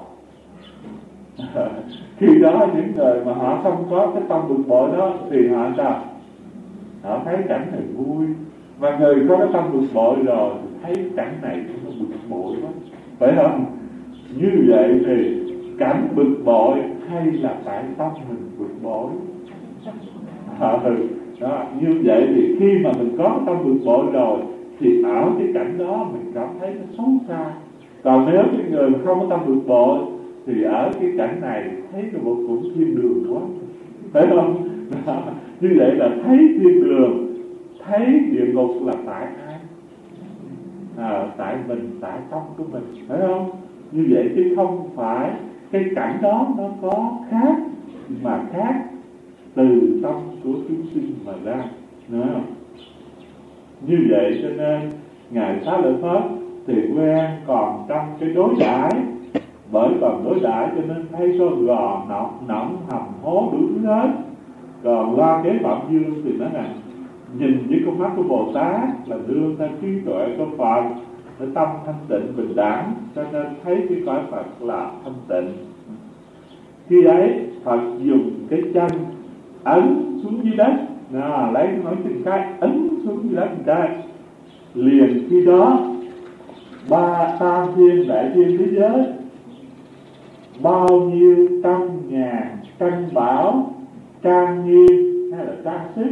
Khi đó những người mà họ không có cái tâm bực bội đó thì họ sao? Họ thấy cảnh này vui. Và người có cái tâm bực bội rồi thấy cảnh này nó bực bội quá, phải không? Như vậy thì cảnh bực bội hay là tại tâm mình bực bội? À, đó, như vậy thì khi mà mình có tâm bực bội rồi thì ở cái cảnh đó mình cảm thấy nó xấu xa. Còn nếu cái người mà không có tâm bực bội thì ở cái cảnh này thấy cái bộ cũng thiên đường quá, phải không? Đó, như vậy là thấy thiên đường, thấy địa ngục là tại ai? À, tại mình, tại tâm của mình, phải không? Như vậy chứ không phải cái cảnh đó nó có khác, mà khác từ tâm của chúng sinh mà ra, đúng không? Như vậy cho nên Ngài Xá Lợi Phất thì quen còn trong cái đối đãi, bởi còn đối đãi cho nên thấy có gò nóng, nóng hầm hố đủ thứ hết. Còn Loa Kế Phạm Vương thì nói rằng nhìn với con mắt của Bồ Tát là đương ra trí tuệ của Phật, để tâm thanh tịnh bình đẳng, cho nên thấy cái cõi Phật là thanh tịnh. Khi ấy Phật dùng cái chân ấn xuống dưới đất, nào, lấy cái ngón chân cái ấn xuống dưới đất một cái, liền khi đó ba tam thiên đại thiên thế giới bao nhiêu trăm ngàn tranh bảo trang nghiêm hay là trang sức.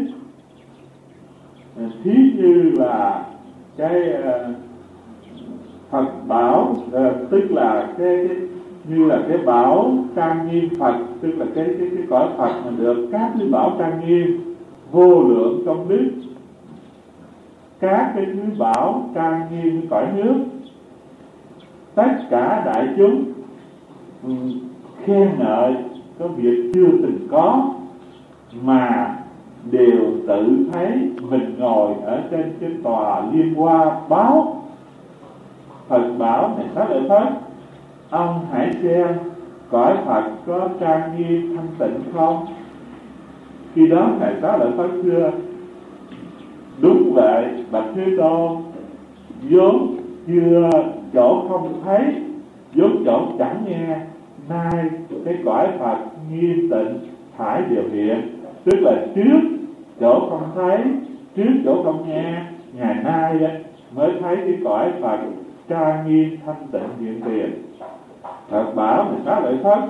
Thí như là cái uh, Phật bảo, uh, tức là cái, cái như là cái bảo trang nghiêm Phật, tức là cái cái cái cõi Phật mà được các cái bảo trang nghiêm vô lượng công đức, các cái thứ bảo trang nghiêm cõi nước, tất cả đại chúng um, khen ngợi có việc chưa từng có, mà đều tự thấy mình ngồi ở trên cái tòa liên hoa báo. Phật bảo này Xá Lợi Phất, ông hãy xem cõi Phật có trang nghiêm thanh tịnh không? Khi đó Ngài Xá Lợi Phất thưa: đúng vậy bạch Thế Tôn, vốn chưa chỗ không thấy, vốn chỗ chẳng nghe, nay cái cõi Phật nghiêm tịnh thải điều hiện. Tức là trước chỗ không thấy, trước chỗ không nghe, ngày nay mới thấy cái cõi Phật trang nghiêm thanh tịnh hiện tiền. Phật bảo Ngài Xá Lợi Phất,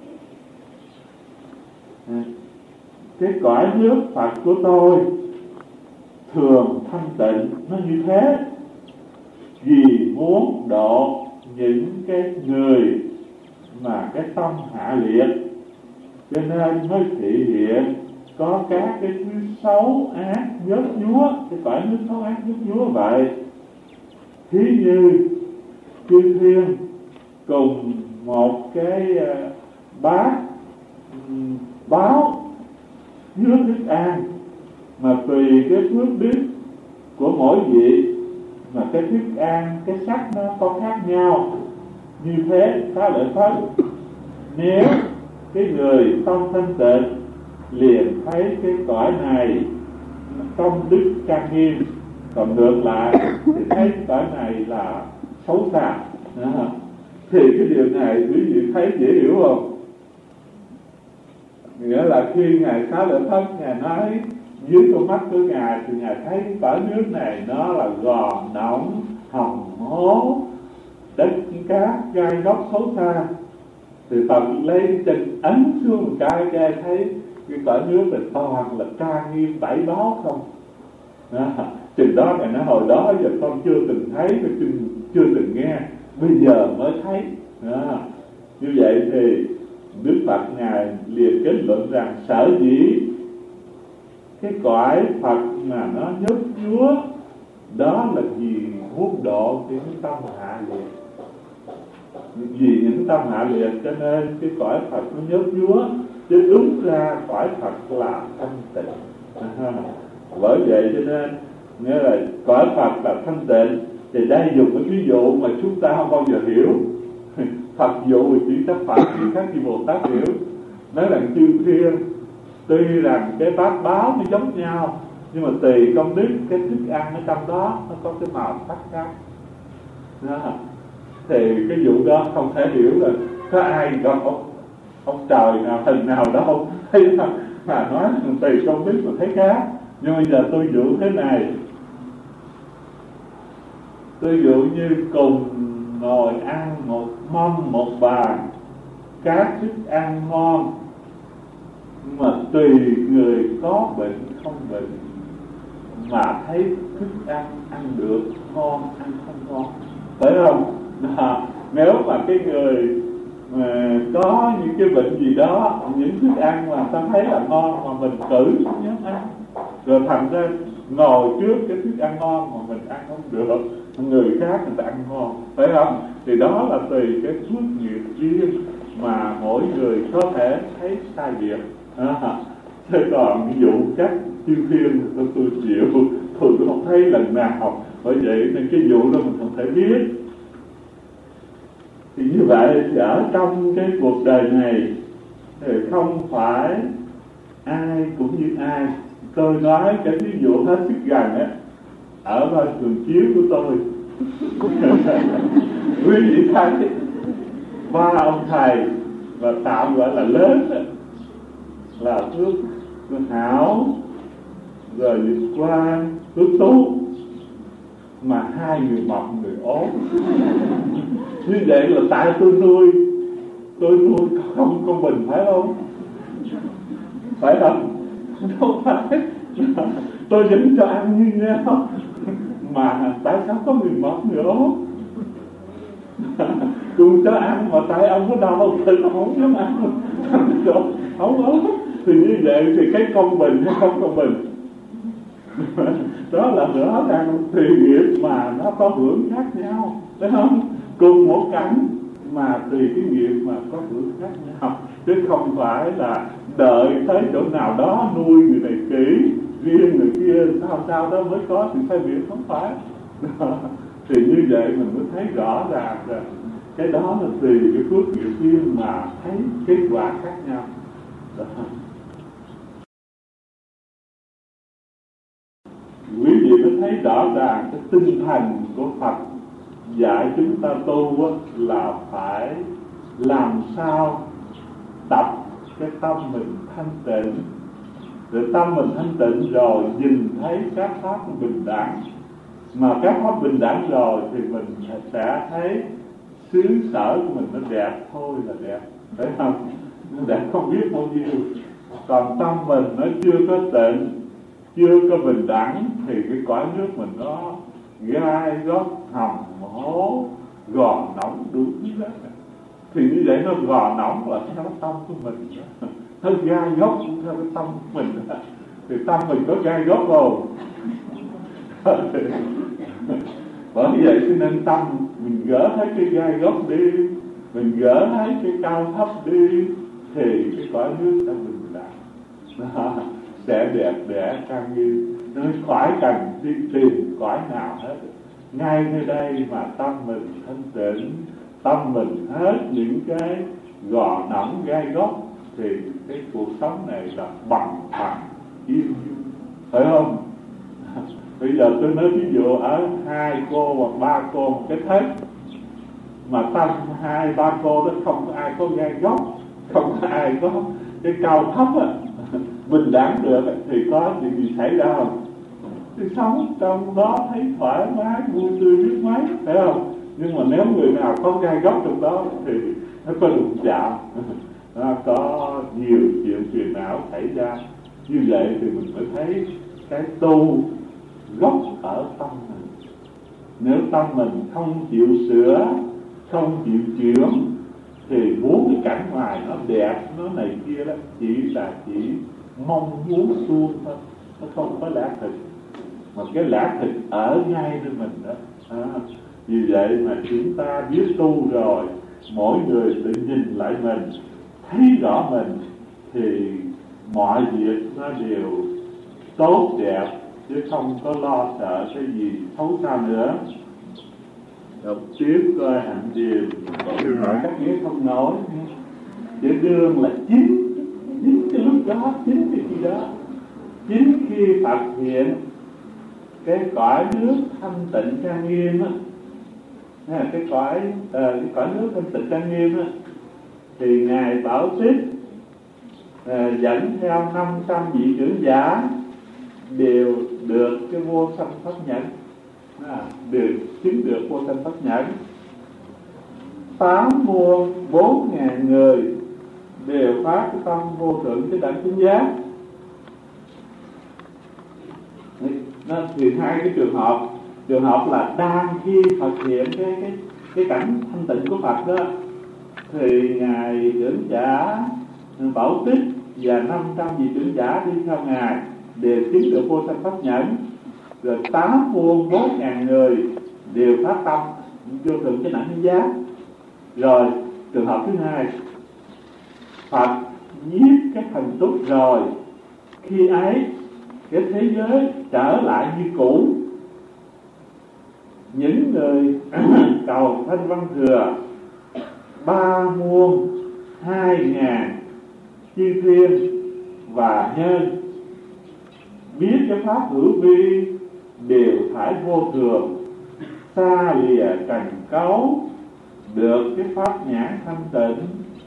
cái cõi nước Phật của tôi thường thanh tịnh nó như thế, vì muốn độ những cái người mà cái tâm hạ liệt, cho nên mới thể hiện có các cái thứ xấu ác nhớt nhúa, cái cõi nước xấu ác nhớt nhúa vậy. Thí như chư thiên cùng một cái uh, bát um, báo chứa thức ăn, mà tùy cái phước đức của mỗi vị mà cái thức ăn, cái sắc nó có khác nhau. Như thế Xá Lợi Phất, nếu cái người tâm thanh tịnh liền thấy cái cõi này công đức trang nghiêm, còn ngược lại thì thấy cái cõi này là xấu xa, thì cái điều này quý vị thấy dễ hiểu không? Nghĩa là khi Ngài Xá Lợi Phất Ngài nói dưới con mắt của Ngài thì Ngài thấy cái cõi nước này nó là gò nóng, hồng hố, đất cát, gai góc xấu xa. Thì Phật lấy chân ấn xuống một cái, cái thấy cái cõi nước là toàn là trang nghiêm bảy báo không. Đó. Chừng đó Ngài nói hồi đó giờ con chưa từng thấy, chưa, chưa từng nghe, bây giờ mới thấy. Đó. Như vậy thì Đức Phật Ngài liền kết luận rằng sở dĩ cái cõi Phật mà nó nhấp nhúa đó là vì muốn độ cái tâm hạ liệt. Vì những tâm hạ liệt cho nên cái cõi Phật nó nhớt nhúa, chứ đúng ra cõi Phật là thanh tịnh. À, bởi vậy cho nên nghĩa là cõi Phật là thanh tịnh. Thì đây dùng cái ví dụ mà chúng ta không bao giờ hiểu. Phật dụ chỉ các Phật, chỉ các vị Bồ Tát hiểu. Nói là chư thiên tuy rằng cái bát báo nó giống nhau, nhưng mà tùy công đức cái thức ăn ở trong đó nó có cái màu sắc khác. Đó. Thì cái vụ đó không thể hiểu là có ai đâu, ông trời nào thần nào đâu thấy mà nói tùy công đức mà thấy khác. Nhưng bây giờ tôi dụ thế này, tôi dụ như cùng ngồi ăn một mâm một bàn, các thức ăn ngon, mà tùy người có bệnh không bệnh mà thấy thức ăn ăn được ngon, ăn không ngon, phải không? À, nếu mà cái người mà có những cái bệnh gì đó, những thức ăn mà ta thấy là ngon mà mình cử không dám ăn, rồi thành ra ngồi trước cái thức ăn ngon mà mình ăn không được, người khác người ta ăn ngon, phải không? Thì đó là tùy cái phước nghiệp riêng mà mỗi người có thể thấy sai biệt. À, thế còn ví dụ các chư thiên tôi, tôi chịu, tôi không thấy lần nào, bởi vậy nên cái vụ đó mình không thể biết. Thì như vậy thì ở trong cái cuộc đời này thì không phải ai cũng như ai. Tôi nói cái ví dụ hết sức gần á, ở bên trường chiếu của tôi quý vị thấy ba ông thầy và tạm gọi là lớn đó, là Phước Hảo rồi Quang, Phước Tú, mà hai người mập người ốm. Như vậy là tại tôi nuôi tôi nuôi không công bình phải không? Phải không? Đâu phải. Tôi vẫn cho ăn như nhau, mà tại sao có người mất nữa? Tôi cho ăn mà tại ông có đau thì ông không dám ăn. Không ốm. Thì như vậy thì cái công bình hay không công bình đó là rõ ràng tùy nghiệp mà nó có hưởng khác nhau, phải không? Cùng một cảnh mà tùy cái nghiệp mà có hưởng khác nhau, chứ không phải là đợi tới chỗ nào đó nuôi người này kỹ, riêng người kia sao sao đó mới có sự sai biệt, không phải. Thì như vậy mình mới thấy rõ ràng là cái đó là tùy cái phước nghiệp riêng mà thấy kết quả khác nhau đó. Quý vị mới thấy rõ ràng cái tinh thần của Phật dạy chúng ta tu là phải làm sao tập cái tâm mình thanh tịnh, rồi tâm mình thanh tịnh rồi nhìn thấy các pháp bình đẳng, mà các pháp bình đẳng rồi thì mình sẽ thấy xứ sở của mình nó đẹp thôi là đẹp, phải không? Nó đẹp không biết bao nhiêu. Còn tâm mình nó chưa có tịnh, chưa có bình đẳng thì cái cõi nước mình nó gai góc, hầm hố, gò nóng đủ thứ hết. Thì như vậy nó gò nóng là theo cái tâm của mình, nó gai góc cũng theo cái tâm của mình. Thì tâm mình có gai góc không? Bởi vậy cho nên tâm mình gỡ hết cái gai góc đi, mình gỡ hết cái cao thấp đi, thì cái cõi nước ta bình đẳng sẽ đẹp đẽ trang nghiêm, nó khỏi cần đi tìm cõi nào hết. Ngay nơi đây mà tâm mình thanh tịnh, tâm mình hết những cái gò nóng gai góc, thì cái cuộc sống này là bằng phẳng yên vui, phải không? Bây giờ tôi nói ví dụ ở hai cô hoặc ba cô một cái thất, mà tâm hai ba cô đó không có ai có gai góc, không có ai có cái cao thấp á, bình đẳng được thì có chuyện gì xảy ra không? Thì sống trong đó thấy thoải mái, vui tươi biết mấy, phải không? Nhưng mà nếu người nào có gai góc trong đó thì nó có đụng chạm, nó có nhiều chuyện phiền não xảy ra. Như vậy thì mình phải thấy cái tu gốc ở tâm mình. Nếu tâm mình không chịu sửa, không chịu chuyển, thì muốn cái cảnh ngoài nó đẹp, nó này kia đó, chỉ là chỉ mong muốn suông thôi, nó không có lẽ thực. Mà cái lẽ thực ở ngay nơi mình đó. À, vì vậy mà chúng ta biết tu rồi, mỗi người tự nhìn lại mình, thấy rõ mình, thì mọi việc nó đều tốt đẹp, chứ không có lo sợ cái gì xấu xa nữa. Đọc tiếp coi hạnh điều hỏi các nghĩa không nói. Chữ đương là chính, chính cái lúc đó, chính cái khi đó, chính khi Phật hiện cái cõi nước thanh tịnh trang nghiêm á, cái cõi uh, cái cõi nước thanh tịnh trang nghiêm á, thì ngài Bảo Tích uh, dẫn theo năm trăm vị trưởng giả đều được cái vô sanh pháp nhẫn, à, đều chứng được vô sanh pháp nhẫn. Tám muôn bốn ngàn người đều phát cái tâm vô thượng cái đẳng chánh giác. Nó thì hai cái trường hợp, trường hợp là đang khi Phật hiện cái cái cái cảnh thanh tịnh của Phật đó, thì ngài trưởng giả Bảo Tích và năm trăm vị trưởng giả đi theo ngài đều chứng được vô sanh pháp nhẫn. Rồi tám muôn bốn ngàn người đều phát tâm vô thượng cái đẳng chánh giác. Rồi trường hợp thứ hai, Phật giết cái thần túc rồi, khi ấy cái thế giới trở lại như cũ. Những người cầu thanh văn thừa ba muôn hai ngàn chư thiên và nhân biết cái pháp hữu vi đều phải vô thường, xa lìa cành cấu, được cái pháp nhãn thanh tịnh.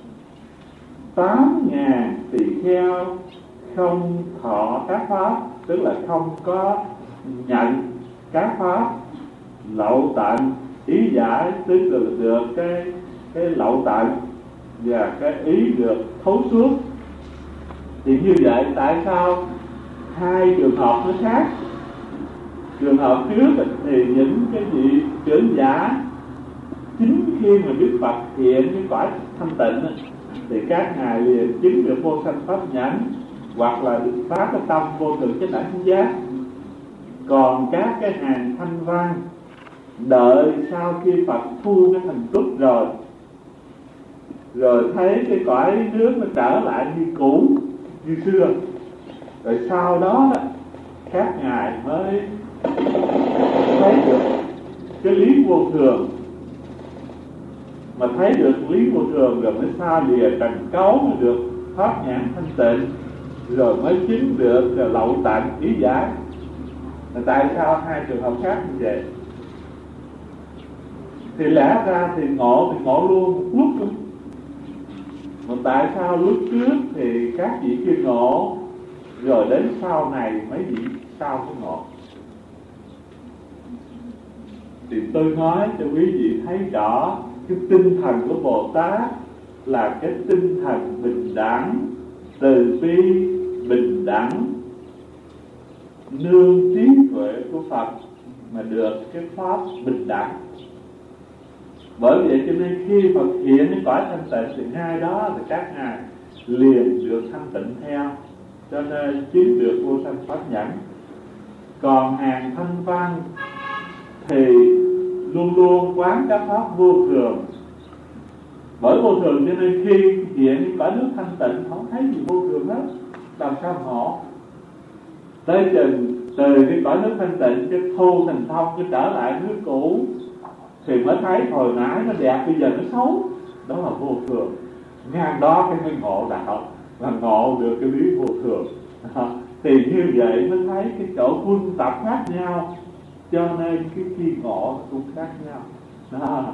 Tám ngàn tỳ kheo không thọ các pháp, tức là không có nhận các pháp lậu tận, ý giải tức là được cái cái lậu tận, và cái ý được thấu suốt. Thì như vậy tại sao hai trường hợp nó khác? Trường hợp trước thì những cái vị trưởng giả chính khi mà Đức Phật hiện cái cõi thanh tịnh thì các ngài liền chứng được vô sanh pháp nhãn, hoặc là được phá cái tâm vô thượng chánh đẳng chánh giác. Còn các cái hàng thanh văn đợi sau khi Phật thu cái thành túc rồi, rồi thấy cái cõi nước nó trở lại như cũ, như xưa, rồi sau đó, đó các ngài mới thấy được cái lý vô thường. Mà thấy được lý vô thường rồi mới xa lìa trần cấu, mới được pháp nhãn thanh tịnh, rồi mới chứng được rồi lậu tạng ý giải. Là tại sao hai trường hợp khác như vậy? Thì lẽ ra thì ngộ thì ngộ luôn một lúc luôn. Mà tại sao lúc trước thì các vị kia ngộ, rồi đến sau này mấy vị sau mới ngộ? Thì tôi nói cho quý vị thấy rõ cái tinh thần của Bồ Tát là cái tinh thần bình đẳng, từ bi, bình đẳng, nương trí tuệ của Phật mà được cái pháp bình đẳng. Bởi vậy cho nên khi Phật hiện cái cõi thanh tịnh thì ngay đó thì các ngài liền được thanh tịnh theo, cho nên chứng được vô sanh pháp nhẫn. Còn hàng thanh văn thì luôn luôn quán các pháp vô thường. Bởi vô thường cho nên khi hiện cõi nước thanh tịnh không thấy gì vô thường hết, làm sao ngộ? Tới chừng từ cái cõi nước thanh tịnh cái thu thành thông, cái trở lại nước cũ thì mới thấy hồi nãy nó đẹp, bây giờ nó xấu. Đó là vô thường. Ngang đó cái mới ngộ đạo, là ngộ được cái lý vô thường. Thì như vậy mới thấy cái chỗ quân tập khác nhau, cho nên cái khi ngộ cũng khác nhau. Đó.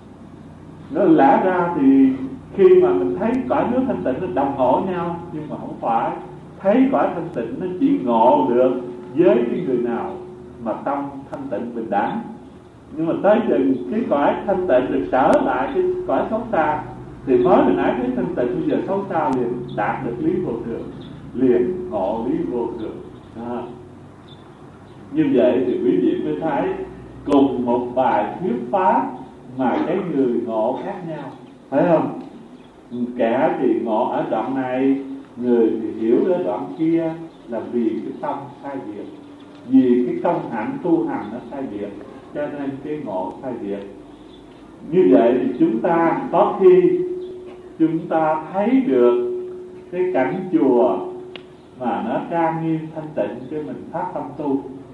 Nó lẽ ra thì khi mà mình thấy cõi nước thanh tịnh nó đồng ngộ nhau, nhưng mà không phải. Thấy cõi thanh tịnh nó chỉ ngộ được với cái người nào mà tâm thanh tịnh bình đẳng. Nhưng mà tới chừng cái cõi thanh tịnh được trở lại cái cõi xấu xa thì mới hồi nãy thấy thanh tịnh, bây giờ xấu xa liền đạt được lý vô thường, liền ngộ lý vô thường. À. Như vậy thì quý vị mới thấy cùng một bài thuyết pháp mà cái người ngộ khác nhau, phải không? Kẻ thì ngộ ở đoạn này, người thì hiểu ở đoạn kia, là vì cái tâm sai biệt, vì cái công hạnh tu hành nó sai biệt, cho nên cái ngộ sai biệt. Như vậy thì chúng ta có khi chúng ta thấy được cái cảnh chùa mà nó trang nghiêm thanh tịnh cho mình phát tâm tu,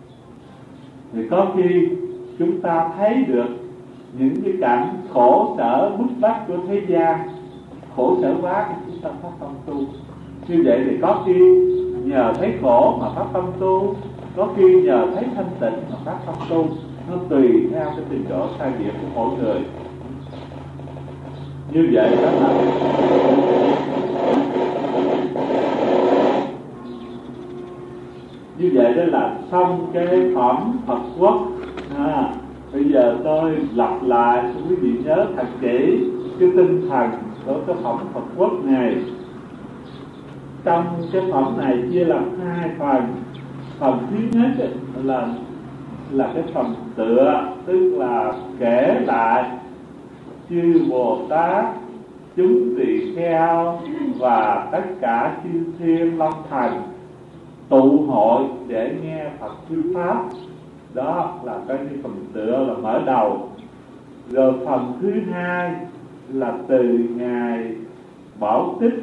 thì có khi chúng ta thấy được những cái cảnh khổ sở bức bách của thế gian, khổ sở quá thì chúng ta phát tâm tu. Như vậy thì có khi nhờ thấy khổ mà phát tâm tu, có khi nhờ thấy thanh tịnh mà phát tâm tu. Nó tùy theo cái trình độ sai biệt của mỗi người. Như vậy đó là như vậy đó là xong cái phẩm Phật quốc. À, bây giờ tôi lặp lại cho quý vị nhớ thật kỹ cái tinh thần của cái phẩm Phật quốc này. Trong cái phẩm này chia làm hai phần. Phần thứ nhất là là cái phần tựa, tức là kể lại chư Bồ Tát, chúng tỳ kheo và tất cả chư thiên long thành tụ hội để nghe Phật thuyết pháp. Đó là cái phần tựa, là mở đầu. Rồi phần thứ hai là từ ngài Bảo Tích,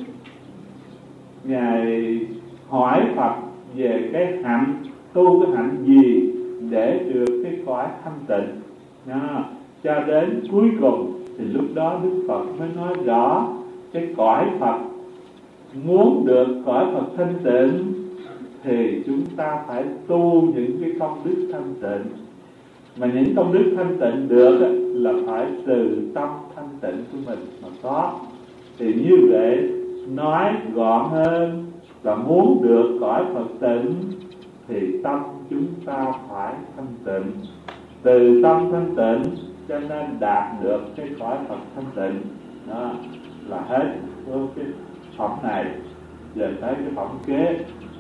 ngài hỏi Phật về cái hạnh, tu cái hạnh gì để được cái cõi thanh tịnh. À, cho đến cuối cùng thì lúc đó Đức Phật mới nói rõ cái cõi Phật, muốn được cõi Phật thanh tịnh thì chúng ta phải tu những cái công đức thanh tịnh. Mà những công đức thanh tịnh được là phải từ tâm thanh tịnh của mình mà có. Thì như vậy nói gọn hơn là muốn được cõi Phật tịnh thì tâm chúng ta phải thanh tịnh. Từ tâm thanh tịnh cho nên đạt được cái cõi Phật thanh tịnh. Đó. là hết với cái phẩm này, về tới cái phẩm kế